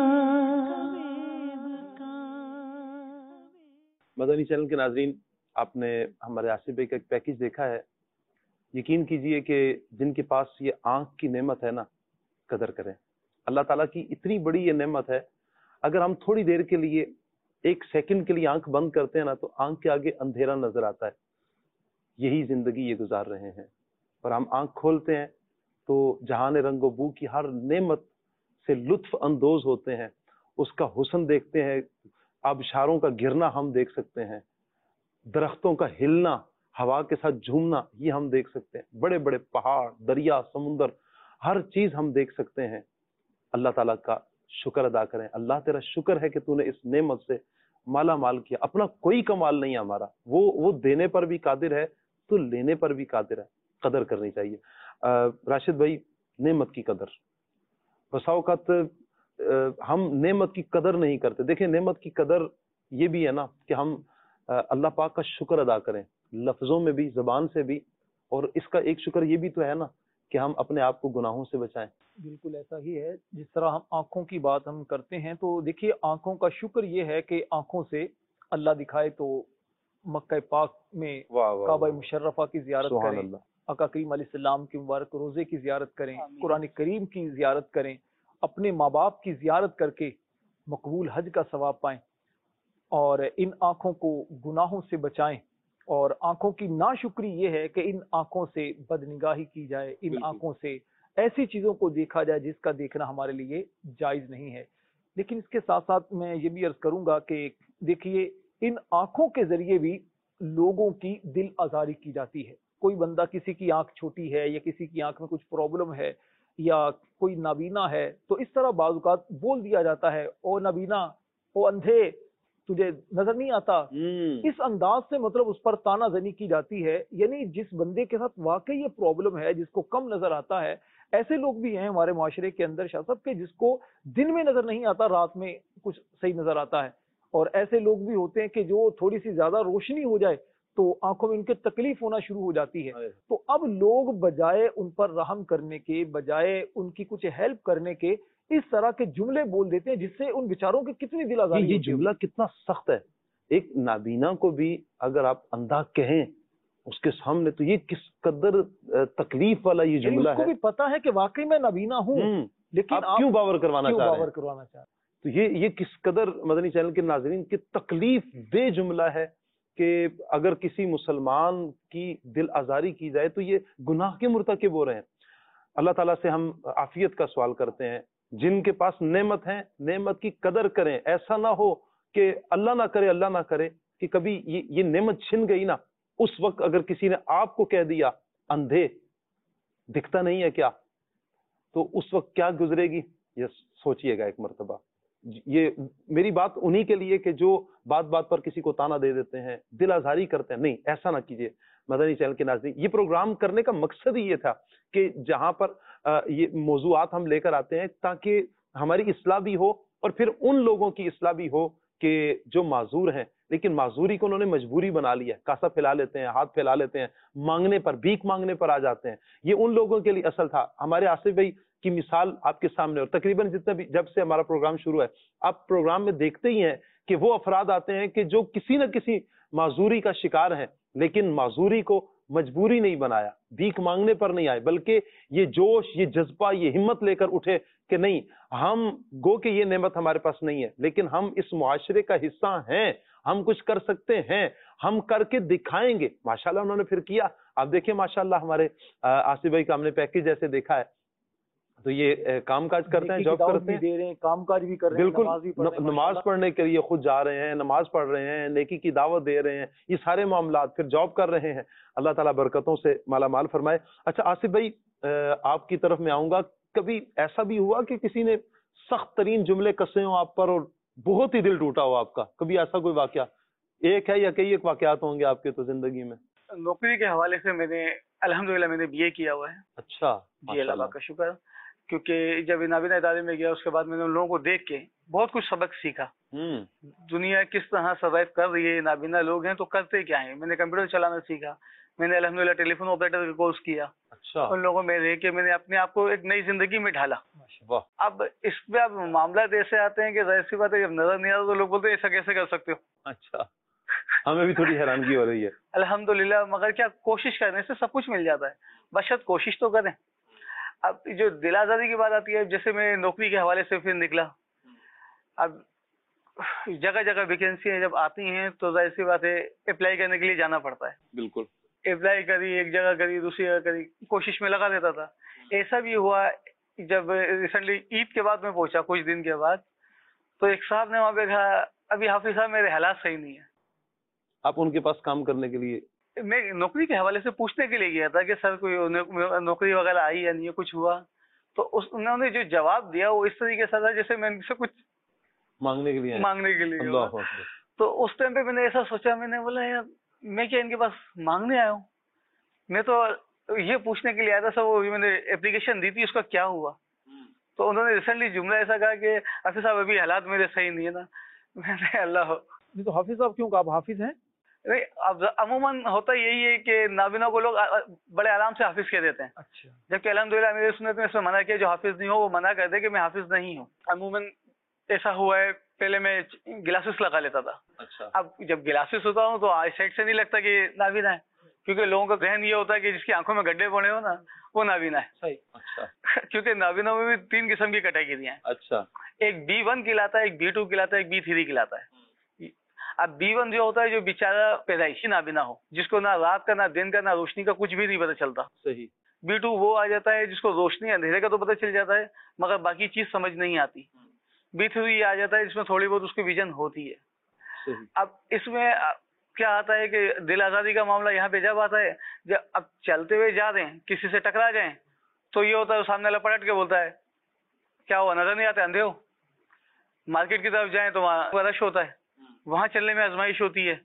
[SPEAKER 2] مدنی چینل کے ناظرین، آپ نے ہمارے آصف بھائی کا ایک پیکج دیکھا ہے۔ یقین کیجئے کہ جن کے پاس یہ آنکھ کی نعمت ہے نا، قدر کریں۔ اللہ تعالیٰ کی اتنی بڑی یہ نعمت ہے، اگر ہم تھوڑی دیر کے لیے ایک سیکنڈ کے لیے آنکھ بند کرتے ہیں نا تو آنکھ کے آگے اندھیرا نظر آتا ہے۔ یہی زندگی یہ گزار رہے ہیں، اور ہم آنکھ کھولتے ہیں تو جہان رنگ و بو کی ہر نعمت سے لطف اندوز ہوتے ہیں، اس کا حسن دیکھتے ہیں، آبشاروں کا گرنا ہم دیکھ سکتے ہیں، درختوں کا ہلنا، ہوا کے ساتھ جھومنا یہ ہم دیکھ سکتے ہیں، بڑے بڑے پہاڑ، دریا، سمندر، ہر چیز ہم دیکھ سکتے ہیں۔ اللہ تعالیٰ کا شکر ادا کریں۔ اللہ تیرا شکر ہے کہ تو نے اس نعمت سے مالا مال کیا۔ اپنا کوئی کمال نہیں ہے ہمارا، وہ وہ دینے پر بھی قادر ہے تو لینے پر بھی قادر ہے۔ قدر کرنی چاہیے۔ راشد بھائی، نعمت کی قدر، بسا اوقات ہم نعمت کی قدر نہیں کرتے۔ دیکھیں، نعمت کی قدر یہ بھی ہے نا کہ ہم اللہ پاک کا شکر ادا کریں، لفظوں میں بھی، زبان سے بھی، اور اس کا ایک شکر یہ بھی تو ہے نا کہ ہم اپنے آپ کو گناہوں سے بچائیں۔
[SPEAKER 3] بالکل ایسا ہی ہے، جس طرح ہم آنکھوں کی بات ہم کرتے ہیں تو دیکھیے آنکھوں کا شکر یہ ہے کہ آنکھوں سے اللہ دکھائے تو مکہ پاک میں کعبہ مشرفہ کی زیارت کریں، آقا کریم علیہ السلام کے مبارک روزے کی زیارت کریں، قرآن کریم کی زیارت کریں، اپنے ماں باپ کی زیارت کر کے مقبول حج کا ثواب پائیں، اور ان آنکھوں کو گناہوں سے بچائیں۔ اور آنکھوں کی ناشکری یہ ہے کہ ان آنکھوں سے بدنگاہی کی جائے، ان آنکھوں سے ایسی چیزوں کو دیکھا جائے جس کا دیکھنا ہمارے لیے جائز نہیں ہے۔ لیکن اس کے ساتھ ساتھ میں یہ بھی عرض کروں گا کہ دیکھیے ان آنکھوں کے ذریعے بھی لوگوں کی دل آزاری کی جاتی ہے۔ کوئی بندہ، کسی کی آنکھ چھوٹی ہے یا کسی کی آنکھ میں کچھ پرابلم ہے یا کوئی نابینا ہے تو اس طرح بعض اوقات بول دیا جاتا ہے، او نابینا، او اندھے، تجھے نظر نہیں آتا۔ اس انداز سے مطلب اس پر تانا زنی کی جاتی ہے۔ یعنی جس بندے کے ساتھ واقعی یہ پرابلم ہے، جس کو کم نظر آتا ہے، ایسے لوگ بھی ہیں ہمارے معاشرے کے اندر شاہ صاحب، کہ جس کو دن میں نظر نہیں آتا، رات میں کچھ صحیح نظر آتا ہے، اور ایسے لوگ بھی ہوتے ہیں کہ جو تھوڑی سی زیادہ روشنی ہو جائے تو آنکھوں میں ان کے تکلیف ہونا شروع ہو جاتی ہے۔ تو اب لوگ بجائے ان پر رحم کرنے کے، بجائے ان کی کچھ ہیلپ کرنے کے، اس طرح کے جملے بول دیتے ہیں جس سے ان بیچاروں کی کتنی دل آزاری ہوتی ہے۔
[SPEAKER 2] یہ جملہ کتنا سخت ہے، ایک نابینا کو بھی اگر آپ اندھا کہیں اس کے سامنے تو یہ کس قدر تکلیف والا یہ جملہ ہے۔
[SPEAKER 3] اس کو بھی پتا ہے کہ واقعی میں نابینا ہوں، لیکن
[SPEAKER 2] آپ کیوں باور کروانا چاہ رہے
[SPEAKER 3] ہیں؟
[SPEAKER 2] تو یہ یہ کس قدر مدنی چینل کے ناظرین کی تکلیف دہ جملہ ہے کہ اگر کسی مسلمان کی دل آزاری کی جائے تو یہ گناہ کے مرتکب ہو رہے ہیں۔ اللہ تعالیٰ سے ہم عافیت کا سوال کرتے ہیں۔ جن کے پاس نعمت ہے، نعمت کی قدر کریں۔ ایسا نہ ہو کہ اللہ نہ کرے اللہ نہ کرے کہ کبھی یہ یہ نعمت چھن گئی نا، اس وقت اگر کسی نے آپ کو کہہ دیا اندھے، دکھتا نہیں ہے کیا، تو اس وقت کیا گزرے گی، یہ سوچئے گا ایک مرتبہ۔ یہ میری بات انہی کے لیے کہ جو بات بات پر کسی کو تانا دے دیتے ہیں، دل آزاری کرتے ہیں۔ نہیں، ایسا نہ کیجیے مدنی چینل کے ناظرین۔ یہ پروگرام کرنے کا مقصد ہی یہ تھا کہ جہاں پر یہ موضوعات ہم لے کر آتے ہیں تاکہ ہماری اصلاح بھی ہو، اور پھر ان لوگوں کی اصلاح بھی ہو کہ جو معذور ہیں، لیکن معذوری کو انہوں نے مجبوری بنا لی ہے، کاسا پھیلا لیتے ہیں، ہاتھ پھیلا لیتے ہیں، مانگنے پر، بھیک مانگنے پر آ جاتے ہیں۔ یہ ان لوگوں کے لیے اصل تھا۔ ہمارے آصف بھائی کی مثال آپ کے سامنے، اور تقریباً جتنے بھی جب سے ہمارا پروگرام شروع ہے آپ پروگرام میں دیکھتے ہی ہیں کہ وہ افراد آتے ہیں کہ جو کسی نہ کسی معذوری کا شکار ہیں، لیکن معذوری کو مجبوری نہیں بنایا، بھیک مانگنے پر نہیں آئے، بلکہ یہ جوش، یہ جذبہ، یہ ہمت لے کر اٹھے کہ نہیں، ہم گو کہ یہ نعمت ہمارے پاس نہیں ہے، لیکن ہم اس معاشرے کا حصہ ہیں، ہم کچھ کر سکتے ہیں، ہم کر کے دکھائیں گے۔ ماشاءاللہ انہوں نے پھر کیا۔ آپ دیکھیں ماشاءاللہ ہمارے آصف بھائی کا ہم نے پیکج جیسے دیکھا ہے، تو یہ کام کاج کرتے ہیں، جاب کرتے ہیں،
[SPEAKER 3] دے رہے ہیں، کام کاج بھی کر رہے ہیں،
[SPEAKER 2] بالکل
[SPEAKER 3] نماز بھی پڑھ رہے ہیں،
[SPEAKER 2] نماز پڑھنے کے لیے خود جا رہے ہیں، نماز پڑھ رہے ہیں، نیکی کی دعوت دے رہے ہیں، یہ سارے معاملات، پھر جاب کر رہے ہیں۔ اللہ تعالیٰ برکتوں سے مالا مال فرمائے۔ اچھا آصف بھائی، آپ کی طرف میں آؤں گا، کبھی ایسا بھی ہوا کہ کسی نے سخت ترین جملے کسے ہوں آپ پر اور بہت ہی دل ٹوٹا ہو آپ کا؟ کبھی ایسا کوئی واقعہ ایک ہے یا کئی ایک واقعات ہوں گے آپ کے تو زندگی میں؟
[SPEAKER 4] نوکری کے حوالے سے میں نے الحمدللہ میں نے بی اے کیا ہوا ہے۔
[SPEAKER 2] اچھا
[SPEAKER 4] جی اللہ پاک کا شکر، کیونکہ جب نابینا ادارے میں گیا اس کے بعد میں نے ان لوگوں کو دیکھ کے بہت کچھ سبق سیکھا۔ دنیا کس طرح سروائیو کر رہی ہے، نابینا لوگ ہیں تو کرتے کیا ہیں۔ میں نے کمپیوٹر چلانا سیکھا، میں نے الحمدللہ ٹیلی فون آپریٹر کا کورس کیا۔
[SPEAKER 2] اچھا،
[SPEAKER 4] ان لوگوں میں رہ کے میں نے اپنے آپ کو ایک نئی زندگی میں ڈھالا۔ اب اس پہ اب معاملات ایسے آتے ہیں کہ ظاہر سی بات ہے جب نظر نہیں آتا تو لوگ بولتے ہیں ایسا کیسے کر سکتے ہو۔
[SPEAKER 2] اچھا، ہمیں بھی تھوڑی حیرانگی ہو رہی ہے۔
[SPEAKER 4] الحمدللہ، مگر کیا کوشش کرنے سے سب کچھ مل جاتا ہے، بشرط کوشش تو کریں۔ اب جو دل آزادی کی بات آتی ہے، جیسے میں نوکری کے حوالے سے پھر نکلا، اب جگہ جگہ ویکینسی جب آتی ہیں تو ظاہر سی بات ہے اپلائی کرنے کے لیے جانا پڑتا ہے۔
[SPEAKER 2] بالکل،
[SPEAKER 4] اپلائی کری، ایک جگہ کری، دوسری جگہ کری، کوشش میں لگا دیتا تھا۔ ایسا بھی ہوا جب ریسنٹلی عید کے بعد میں پہنچا کچھ دن کے بعد، تو ایک صاحب نے وہاں پہ کہا ابھی حافظ صاحب میرے حالات صحیح نہیں ہیں۔
[SPEAKER 2] آپ ان کے پاس کام کرنے کے لیے؟
[SPEAKER 4] میں نوکری کے حوالے سے پوچھنے کے لیے گیا تھا کہ سر کوئی نوکری وغیرہ آئی یا نہیں، کچھ ہوا؟ تو اس انہوں نے جو جواب دیا وہ اس طریقے سے تھا جیسے میں ان سے کچھ
[SPEAKER 2] مانگنے کے لیے
[SPEAKER 4] مانگنے کے لیے
[SPEAKER 2] اللہ اکبر۔
[SPEAKER 4] تو اس ٹائم پہ میں نے ایسا سوچا، میں نے بولا یار میں کیا ان کے پاس مانگنے آیا ہوں، میں تو یہ پوچھنے کے لیے آیا تھا سر وہ میں نے اپلیکیشن دی تھی اس کا کیا ہوا؟ تو انہوں نے ریسنٹلی جملہ ایسا کہا کہ حافظ صاحب ابھی حالات میرے صحیح نہیں ہے نا۔ میں نے اللہ
[SPEAKER 3] تو حافظ صاحب کیوں کہا؟ آپ حافظ ہیں؟
[SPEAKER 4] نہیں، اب عموماً ہوتا یہی ہے کہ نابینا کو لوگ بڑے آرام سے حافظ کہہ دیتے ہیں،
[SPEAKER 3] اچھا،
[SPEAKER 4] جبکہ الحمدللہ میرے سنت میں اس میں منع کیا جو حافظ نہیں ہو وہ منع کر دے کہ میں حافظ نہیں ہوں۔ عموماً ایسا ہوا ہے، پہلے میں گلاسز لگا لیتا تھا،
[SPEAKER 2] اچھا،
[SPEAKER 4] اب جب گلاسز ہوتا ہوں تو آئی سائٹ سے نہیں لگتا کہ نابینا ہے، کیونکہ لوگوں کا ذہن یہ ہوتا ہے کہ جس کی آنکھوں میں گڈھے پڑے ہو نا وہ نابینا ہے۔
[SPEAKER 3] صحیح،
[SPEAKER 2] اچھا،
[SPEAKER 4] کیونکہ نابینا میں بھی تین قسم کی کیٹیگریاں ہیں،
[SPEAKER 2] اچھا،
[SPEAKER 4] ایک بی ون کہلاتا ہے، ایک بی ٹو کہلاتا ہے، ایک بی تھری کہلاتا ہے۔ اب بی ون جو ہوتا ہے جو بیچارہ پیدائشی نابینا ہو، جس کو نہ رات کا نہ دن کا نہ روشنی کا کچھ بھی نہیں پتہ چلتا۔
[SPEAKER 2] صحیح۔
[SPEAKER 4] بی ٹو وہ آ جاتا ہے جس کو روشنی اندھیرے کا تو پتہ چل جاتا ہے مگر باقی چیز سمجھ نہیں آتی۔ بی تھری یہ آ جاتا ہے جس میں تھوڑی بہت اس کی ویژن ہوتی ہے۔
[SPEAKER 2] صحیح۔
[SPEAKER 4] اب اس میں کیا آتا ہے کہ دل آزادی کا معاملہ یہاں پہ جب آتا ہے، جب اب چلتے ہوئے جا رہے ہیں کسی سے ٹکرا جائیں تو یہ ہوتا ہے سامنے والا پلٹ کے بولتا ہے کیا ہوا نظر نہیں آتے اندھے ہو؟ مارکیٹ کی طرف جائیں تو وہاں رش ہوتا ہے، وہاں چلنے میں آزمائش ہوتی ہے،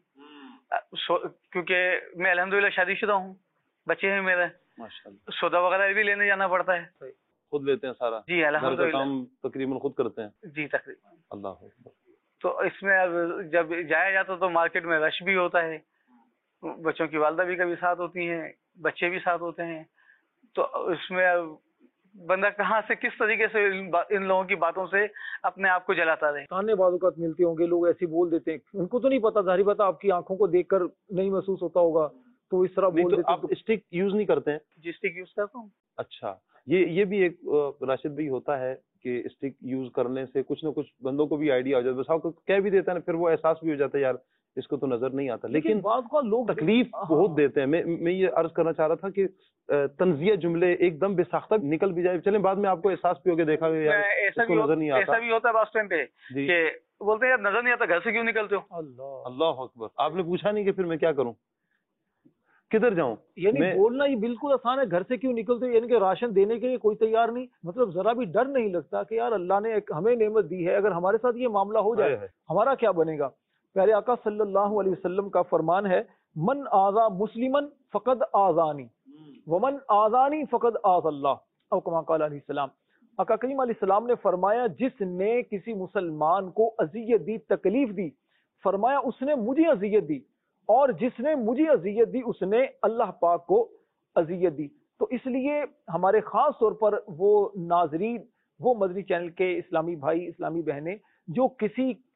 [SPEAKER 4] کیونکہ میں الحمدللہ شادی شدہ ہوں، بچے ہیں میرے،
[SPEAKER 2] ماشاءاللہ،
[SPEAKER 4] سودا وغیرہ بھی لینے جانا پڑتا ہے۔
[SPEAKER 2] خود لیتے ہیں سارا؟
[SPEAKER 4] جی الحمدللہ،
[SPEAKER 2] گھر کا کام تقریباً خود کرتے ہیں؟
[SPEAKER 4] جی تقریباً۔
[SPEAKER 2] اللہ اکبر۔
[SPEAKER 4] تو اس میں اب جب جایا جاتا تو مارکیٹ میں رش بھی ہوتا ہے، بچوں کی والدہ بھی کبھی ساتھ ہوتی ہیں، بچے بھی ساتھ ہوتے ہیں، تو اس میں اب بندہ کہاں سے کس طریقے سے ان لوگوں کی باتوں سے اپنے آپ کو جلاتا رہے۔
[SPEAKER 3] تانے بعض اوقات ملتے ہوں گے، لوگ ایسے بول دیتے ہیں، ان کو تو نہیں پتا، ظاہری بات ہے آپ کی آنکھوں کو دیکھ کر نہیں محسوس ہوتا ہوگا تو اس طرح بول دیتے ہیں۔
[SPEAKER 2] آپ اسٹک یوز نہیں کرتے ہیں؟
[SPEAKER 4] جی اسٹک یوز کرتا ہوں۔
[SPEAKER 2] اچھا، یہ یہ بھی ایک راشد بھائی ہوتا ہے کہ اسٹک یوز کرنے سے کچھ نہ کچھ بندوں کو بھی آئیڈیا ہو جاتا ہے، بس آپ کو کہہ بھی دیتا ہے نا، پھر وہ احساس بھی ہو جاتا ہے یار اس کو تو نظر نہیں آتا، لیکن
[SPEAKER 3] بعض کا لوگ
[SPEAKER 2] تکلیف بہت دیتے ہیں۔ میں میں یہ عرض کرنا چاہ رہا تھا کہ تنزیہ جملے ایک دم بے ساختہ نکل بھی جائے، چلیں بعد میں آپ کو احساس بھی ہو کے دیکھا گیا
[SPEAKER 4] ایسا بھی ہوتا ہے بعض ٹائم پہ کہ بولتے ہیں یار نظر نہیں آتا گھر سے کیوں نکلتے ہو؟
[SPEAKER 3] اللہ
[SPEAKER 2] اللہ اکبر، آپ نے پوچھا نہیں کہ پھر میں کیا کروں، کدھر جاؤں؟
[SPEAKER 3] یعنی بولنا یہ بالکل آسان ہے، گھر سے کیوں نکلتے ہو، یعنی کہ راشن دینے کے لیے کوئی تیار نہیں، مطلب ذرا بھی ڈر نہیں لگتا کہ یار اللہ نے ایک ہمیں نعمت دی ہے، اگر ہمارے ساتھ یہ معاملہ ہو جائے ہمارا کیا بنے گا؟ پیارے آقا صلی اللہ علیہ وسلم کا فرمان ہے من آذا مسلمن فقد آذانی ومن آذانی فقد آذ اللہ، او کما قال علیہ السلام۔ آقا کریم علیہ السلام نے فرمایا جس نے کسی مسلمان کو اذیت دی، تکلیف دی، فرمایا اس نے مجھے اذیت دی، اور جس نے مجھے اذیت دی اس نے اللہ پاک کو اذیت دی۔ تو اس لیے ہمارے خاص طور پر وہ ناظرین، وہ مدنی چینل کے اسلامی بھائی، اسلامی بہنیں جو کسی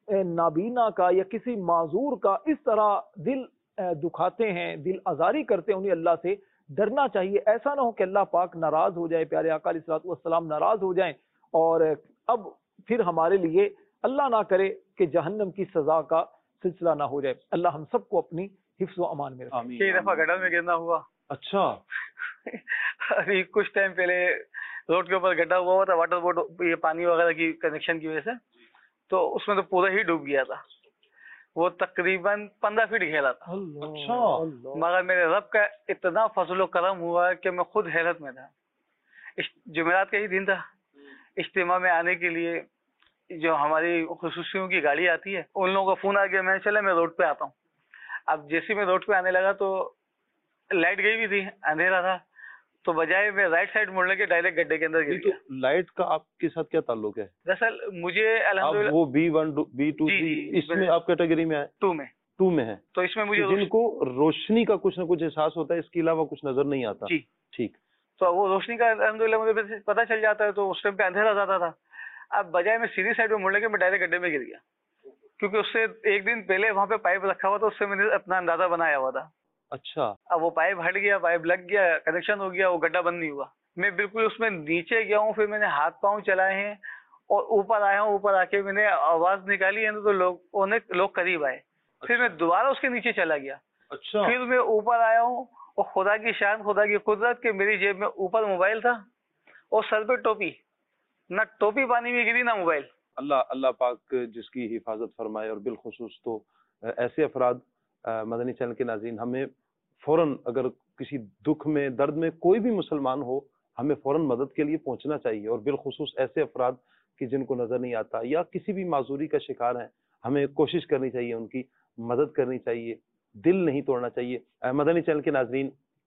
[SPEAKER 3] نابینا کا یا کسی معذور کا اس طرح دل دکھاتے ہیں، دل آزاری کرتے ہیں، انہیں اللہ سے ڈرنا چاہیے. ایسا نہ ہو کہ اللہ پاک ناراض ہو جائے، پیارے آقا علیہ الصلوۃ والسلام ناراض ہو جائیں اور اب پھر ہمارے لیے اللہ نہ کرے کہ جہنم کی سزا کا سلسلہ نہ ہو جائے. اللہ ہم سب کو اپنی حفظ و امان میں رکھے.
[SPEAKER 4] کئی دفعہ گڈھا میں گرنا ہوا.
[SPEAKER 2] اچھا.
[SPEAKER 4] ابھی کچھ ٹائم پہلے روڈ کے اوپر گڈھا ہوا ہوا تھا واٹر بورڈ یہ پانی وغیرہ کی کنیکشن کی وجہ سے، تو اس میں تو پورا ہی ڈوب گیا تھا. وہ تقریباً پندرہ فٹ گہرا تھا.
[SPEAKER 2] اچھا.
[SPEAKER 4] مگر میرے رب کا اتنا فضل و کرم ہوا کہ میں خود حیرت میں تھا. جمعرات کا ہی دن تھا. اجتماع میں آنے کے لیے جو ہماری خصوصیوں کی گاڑی آتی ہے ان لوگوں کا فون آ گیا. میں نے چلا میں روڈ پہ آتا ہوں. اب جیسے میں روڈ پہ آنے لگا تو لائٹ گئی ہوئی تھی، اندھیرا تھا، تو بجائے میں رائٹ سائڈ مڑنے کے ڈائریکٹ گڈھے کے اندر گر گیا.
[SPEAKER 2] لائٹ کا آپ کے ساتھ کیا تعلق ہے؟
[SPEAKER 4] دراصل مجھے الحمدللہ
[SPEAKER 2] وہ بی ون بی ٹو اس میں آپ کیٹیگری میں
[SPEAKER 4] ٹو میں
[SPEAKER 2] ٹو میں ہے،
[SPEAKER 4] تو اس میں مجھے
[SPEAKER 2] جن کو روشنی کا کچھ نہ کچھ احساس ہوتا ہے، اس کے علاوہ کچھ نظر نہیں آتا.
[SPEAKER 4] جی
[SPEAKER 2] ٹھیک.
[SPEAKER 4] تو وہ روشنی کا الحمدللہ مجھے پتہ چل جاتا ہے، تو اس ٹائم پہ اندھیرا زیادہ تھا. اب بجائے میں سیدھی سائڈ میں مڑنے کے میں ڈائریکٹ گڈھے میں گر گیا، کیونکہ اس سے ایک دن پہلے وہاں پہ پائپ رکھا ہوا تھا، اس سے میں نے اپنا اندازہ بنایا ہوا تھا.
[SPEAKER 2] اچھا.
[SPEAKER 4] اب وہ پائپ ہٹ گیا، پائپ لگ گیا، کنیکشن ہو گیا، وہ گڈھا بند نہیں ہوا. میں بالکل اس میں نیچے گیا ہوں، پھر میں نے ہاتھ پاؤں چلائے ہیں اور اوپر آیا ہوں. اوپر آ کے میں نے آواز نکالی ہے تو لوگ لوگ قریب آئے. پھر میں دوبارہ اس کے نیچے چلا گیا.
[SPEAKER 2] اچھا.
[SPEAKER 4] پھر میں اوپر آیا ہوں اور خدا کی شان، خدا کی قدرت کہ میری جیب میں اوپر موبائل تھا اور سر پہ ٹوپی. نہ ٹوپی پانی میں گری نہ موبائل.
[SPEAKER 2] اللہ اللہ پاک جس کی حفاظت فرمائے. اور بالخصوص تو ایسے افراد مدنی چینل کے ناظرین، ہمیں فوراً اگر کسی دکھ میں درد میں کوئی بھی مسلمان ہو، ہمیں فوراً مدد کے لیے پہنچنا چاہیے. اور بالخصوص ایسے افراد کہ جن کو نظر نہیں آتا یا کسی بھی معذوری کا شکار ہیں، ہمیں کوشش کرنی چاہیے، ان کی مدد کرنی چاہیے، دل نہیں توڑنا چاہیے. مدنی چینل کے ناظرین،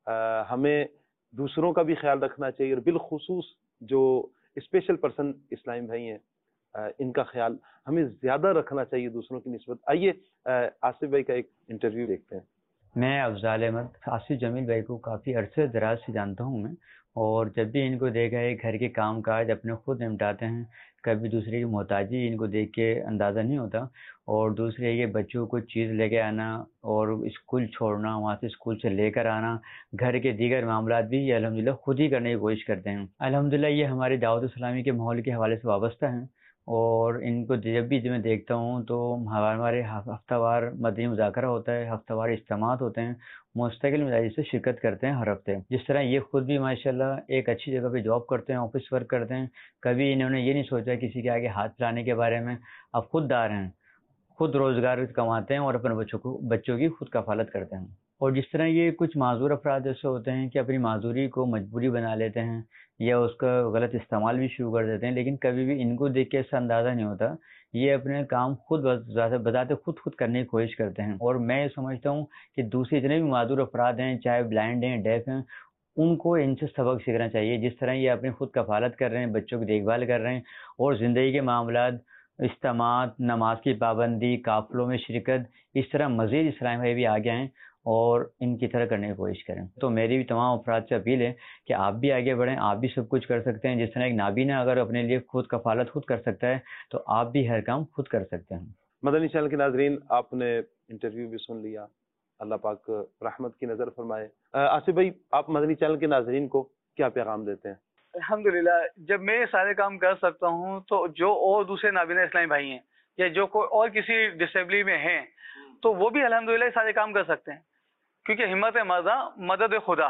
[SPEAKER 2] ہمیں دوسروں کا بھی خیال رکھنا چاہیے، اور بالخصوص جو اسپیشل پرسن اسلام بھائی ہیں ان کا خیال ہمیں زیادہ رکھنا چاہیے دوسروں کی نسبت. آئیے آصف بھائی کا ایک انٹرویو دیکھتے ہیں.
[SPEAKER 5] میں افضال احمد آصف جمیل بھائی کو کافی عرصے دراز سے جانتا ہوں میں، اور جب بھی ان کو دیکھا ہے گھر کے کام کاج اپنے خود نمٹاتے ہیں، کبھی دوسرے کی محتاجی ان کو دیکھ کے اندازہ نہیں ہوتا. اور دوسرے یہ بچوں کو چیز لے کے آنا اور اسکول چھوڑنا، وہاں سے اسکول سے لے کر آنا، گھر کے دیگر معاملات بھی یہ الحمدللہ خود ہی کرنے کی کوشش کرتے ہیں. الحمدللہ یہ ہماری دعوت اسلامی کے ماحول کے حوالے سے وابستہ ہیں، اور ان کو جب بھی میں دیکھتا ہوں تو ہمارے ہفتہ وار مدنی مذاکرہ ہوتا ہے، ہفتہ وار اجتماعات ہوتے ہیں، مستقل مزاجی سے شرکت کرتے ہیں ہر ہفتے. جس طرح یہ خود بھی ماشاءاللہ ایک اچھی جگہ پہ جاب کرتے ہیں، آفس ورک کرتے ہیں، کبھی انہوں نے یہ نہیں سوچا کسی کے آگے ہاتھ پھیلانے کے بارے میں. اب خود دار ہیں، خود روزگار کماتے ہیں اور اپنے بچوں کو بچوں کی خود کفالت کرتے ہیں. اور جس طرح یہ کچھ معذور افراد ایسے ہوتے ہیں کہ اپنی معذوری کو مجبوری بنا لیتے ہیں یا اس کا غلط استعمال بھی شروع کر دیتے ہیں، لیکن کبھی بھی ان کو دیکھ کے ایسا اندازہ نہیں ہوتا. یہ اپنے کام خود بذات خود خود کرنے کی کوشش کرتے ہیں. اور میں یہ سمجھتا ہوں کہ دوسرے جتنے بھی معذور افراد ہیں، چاہے بلائنڈ ہیں، ڈیف ہیں، ان کو ان سے سبق سیکھنا چاہیے. جس طرح یہ اپنی خود کفالت کر رہے ہیں، بچوں کی دیکھ بھال کر رہے ہیں، اور زندگی کے معاملات، اجتماعات، نماز کی پابندی، قافلوں میں شرکت، اس طرح مزید اسلام بھائی بھی آگے آئیں اور ان کی طرح کرنے کی کوشش کریں. تو میری بھی تمام افراد سے اپیل ہے کہ آپ بھی آگے بڑھیں، آپ بھی سب کچھ کر سکتے ہیں. جس طرح ایک نابینا اگر اپنے لیے خود کفالت خود کر سکتا ہے تو آپ بھی ہر کام خود کر سکتے ہیں.
[SPEAKER 2] مدنی چینل کے ناظرین، آپ نے انٹرویو بھی سن لیا، اللہ پاک رحمت کی نظر فرمائے. آصف بھائی، آپ مدنی چینل کے ناظرین کو کیا پیغام دیتے ہیں؟
[SPEAKER 4] الحمدللہ جب میں یہ سارے کام کر سکتا ہوں تو جو اور دوسرے نابینا اسلامی بھائی ہیں یا جو کوئی اور کسی ڈسیبلی میں ہیں تو وہ بھی الحمدللہ سارے کام کر سکتے ہیں، کیونکہ ہمت مردہ مدد خدا.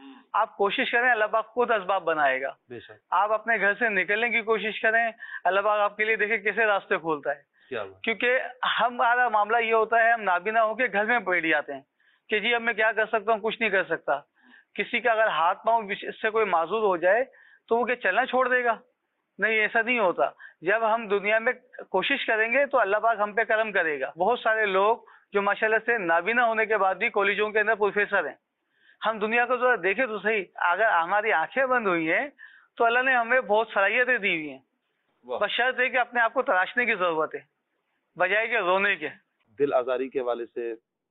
[SPEAKER 4] آپ کوشش کریں، اللہ پاک خود اسباب بنائے گا. آپ اپنے گھر سے نکلنے کی کوشش کریں، اللہ پاک آپ کے لیے دیکھیں کیسے راستے کھولتا ہے. کیونکہ ہمارا معاملہ یہ ہوتا ہے، ہم نابینا ہو کے گھر میں بیٹھ جاتے ہیں کہ جی اب میں کیا کر سکتا ہوں، کچھ نہیں کر سکتا. کسی کا اگر ہاتھ پاؤں سے کوئی معذور ہو جائے تو وہ کہ چلنا چھوڑ دے گا؟ نہیں، ایسا نہیں ہوتا. جب ہم دنیا میں کوشش کریں گے تو اللہ پاک ہم پہ کرم کرے گا. بہت سارے لوگ جو ماشاءاللہ سے نابینا ہونے کے بعد بھی کالجوں کے اندر پروفیسر ہیں. ہم دنیا کو ذرا دیکھیں تو صحیح، اگر ہماری آنکھیں بند ہوئی ہیں تو اللہ نے ہمیں بہت صلاحیتیں دی ہوئی ہیں، بشرط ہے کہ اپنے آپ کو تراشنے کی ضرورت ہے بجائے کہ رونے کے.
[SPEAKER 2] دل آزاری کے حوالے سے،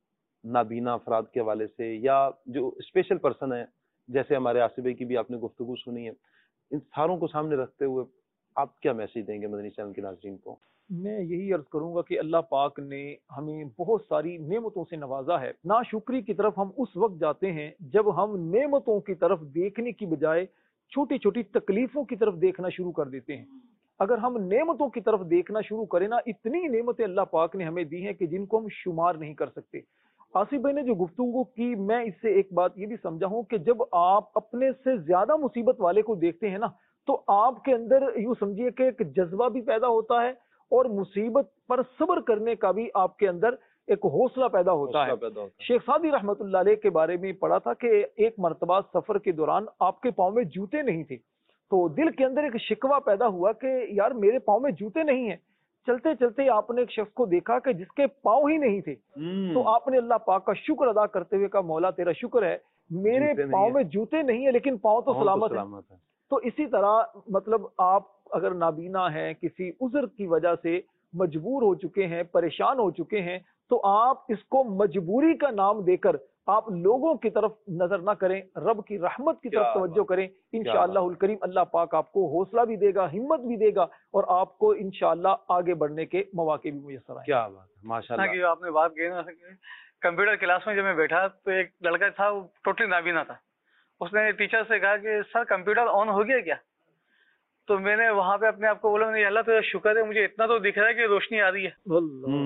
[SPEAKER 2] نابینا افراد کے حوالے سے، یا جو اسپیشل پرسن ہیں جیسے ہمارے آصف بھائی کی بھی آپ نے گفتگو سنی ہے، ان ساروں کو سامنے رکھتے ہوئے آپ کیا میسج دیں گے مدنی چینل کے ناظرین کو؟
[SPEAKER 3] میں یہی عرض کروں گا کہ اللہ پاک نے ہمیں بہت ساری نعمتوں سے نوازا ہے. ناشکری کی طرف ہم اس وقت جاتے ہیں جب ہم نعمتوں کی طرف دیکھنے کی بجائے چھوٹی چھوٹی تکلیفوں کی طرف دیکھنا شروع کر دیتے ہیں. اگر ہم نعمتوں کی طرف دیکھنا شروع کریں نا، اتنی نعمتیں اللہ پاک نے ہمیں دی ہیں کہ جن کو ہم شمار نہیں کر سکتے. آصف بھائی نے جو گفتگو کی، میں اس سے ایک بات یہ بھی سمجھا ہوں کہ جب آپ اپنے سے زیادہ مصیبت والے کو دیکھتے ہیں نا، تو آپ کے اندر یوں سمجھیے کہ ایک جذبہ بھی پیدا ہوتا ہے اور مصیبت پر صبر کرنے کا بھی آپ کے اندر ایک حوصلہ پیدا ہوتا ہے. شیخ سعدی رحمت اللہ علیہ کے بارے میں پڑھا تھا کہ ایک مرتبہ سفر کے دوران آپ کے پاؤں میں جوتے نہیں تھے، تو دل کے اندر ایک شکوہ پیدا ہوا کہ یار میرے پاؤں میں جوتے نہیں ہیں. چلتے چلتے آپ نے ایک شخص کو دیکھا کہ جس کے پاؤں ہی نہیں تھے، تو آپ نے اللہ پاک کا شکر ادا کرتے ہوئے کہا مولا تیرا شکر ہے میرے پاؤں میں جوتے نہیں ہیں لیکن پاؤں تو سلامت ہیں. تو اسی طرح مطلب آپ اگر نابینا ہیں، کسی عذر کی وجہ سے مجبور ہو چکے ہیں، پریشان ہو چکے ہیں، تو آپ اس کو مجبوری کا نام دے کر آپ لوگوں کی طرف نظر نہ کریں، رب کی رحمت کی طرف توجہ کریں. انشاءاللہ الکریم اللہ پاک آپ کو حوصلہ بھی دے گا، ہمت بھی دے گا، اور آپ کو انشاءاللہ آگے بڑھنے کے مواقع بھی میسر آئیں.
[SPEAKER 2] کیا بات ہے، ماشاءاللہ.
[SPEAKER 4] آپ نے بات کی نا، کمپیوٹر کلاس میں جب میں بیٹھا تو ایک لڑکا تھا، وہ ٹوٹلی نابینا تھا. اس نے ٹیچر سے کہا کہ سر کمپیوٹر آن ہو گیا کیا؟ تو میں نے وہاں پہ اپنے آپ کو بولا نہیں اللہ تو شکر ہے مجھے اتنا تو دکھ رہا ہے کہ روشنی آ رہی ہے.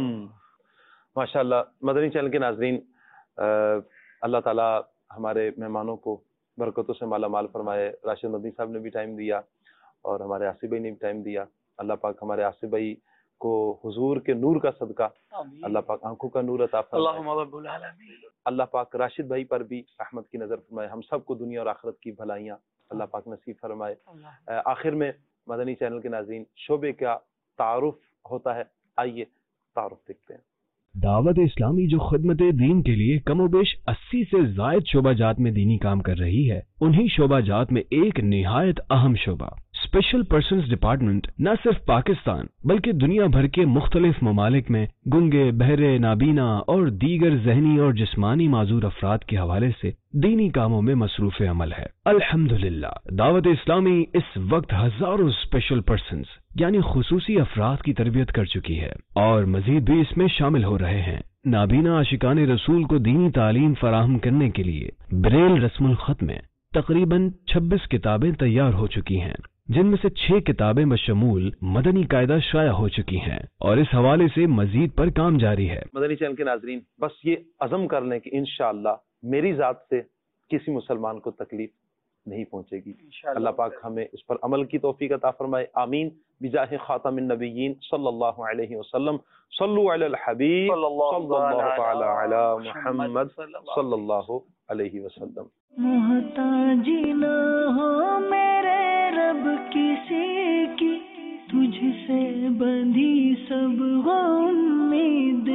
[SPEAKER 2] ماشاء اللہ. مدنی چینل کے ناظرین، اللہ تعالیٰ ہمارے مہمانوں کو برکتوں سے مالا مال فرمائے. راشد مدنی صاحب نے بھی ٹائم دیا اور ہمارے آصف بھائی نے بھی ٹائم دیا. اللہ پاک ہمارے آصف بھائی کو حضور کے نور کا صدقہ اللہ پاک آنکھوں کا نور عطا فرمائے. اللہ پاک راشد بھائی پر بھی رحمت کی نظر فرمائے. ہم سب کو دنیا اور آخرت کی بھلائیاں اللہ پاک نصیب فرمائے. آخر میں مدنی چینل کے ناظرین، شعبے کا تعارف ہوتا ہے، آئیے تعارف دیکھتے ہیں.
[SPEAKER 6] دعوت اسلامی جو خدمت دین کے لیے کم و بیش اسی سے زائد شعبہ جات میں دینی کام کر رہی ہے، انہی شعبہ جات میں ایک نہایت اہم شعبہ اسپیشل پرسنز ڈپارٹمنٹ نہ صرف پاکستان بلکہ دنیا بھر کے مختلف ممالک میں گنگے، بہرے، نابینا اور دیگر ذہنی اور جسمانی معذور افراد کے حوالے سے دینی کاموں میں مصروف عمل ہے. الحمدللہ دعوت اسلامی اس وقت ہزاروں اسپیشل پرسنز یعنی خصوصی افراد کی تربیت کر چکی ہے اور مزید بھی اس میں شامل ہو رہے ہیں. نابینا عاشقان رسول کو دینی تعلیم فراہم کرنے کے لیے بریل رسم الخط میں تقریباً چھبیس کتابیں تیار ہو چکی ہیں، جن میں سے چھ کتابیں بشمول مدنی قاعدہ شائع ہو چکی ہیں اور اس حوالے سے مزید پر کام جاری ہے.
[SPEAKER 2] مدنی چینل کے ناظرین، بس یہ عزم کر لیں کہ انشاءاللہ میری ذات سے کسی مسلمان کو تکلیف نہیں پہنچے گی. اللہ پاک ہمیں اس پر عمل کی توفیق عطا فرمائے. آمین بجاہ خاتم النبیین صلی اللہ علیہ وسلم. صلو علی الحبیب صلی اللہ تعالی علی محمد صلی اللہ علیہ وسلم.
[SPEAKER 1] محتاجی نہ ہو میرے رب کسی کی، تجھ سے بندھی سب غم امید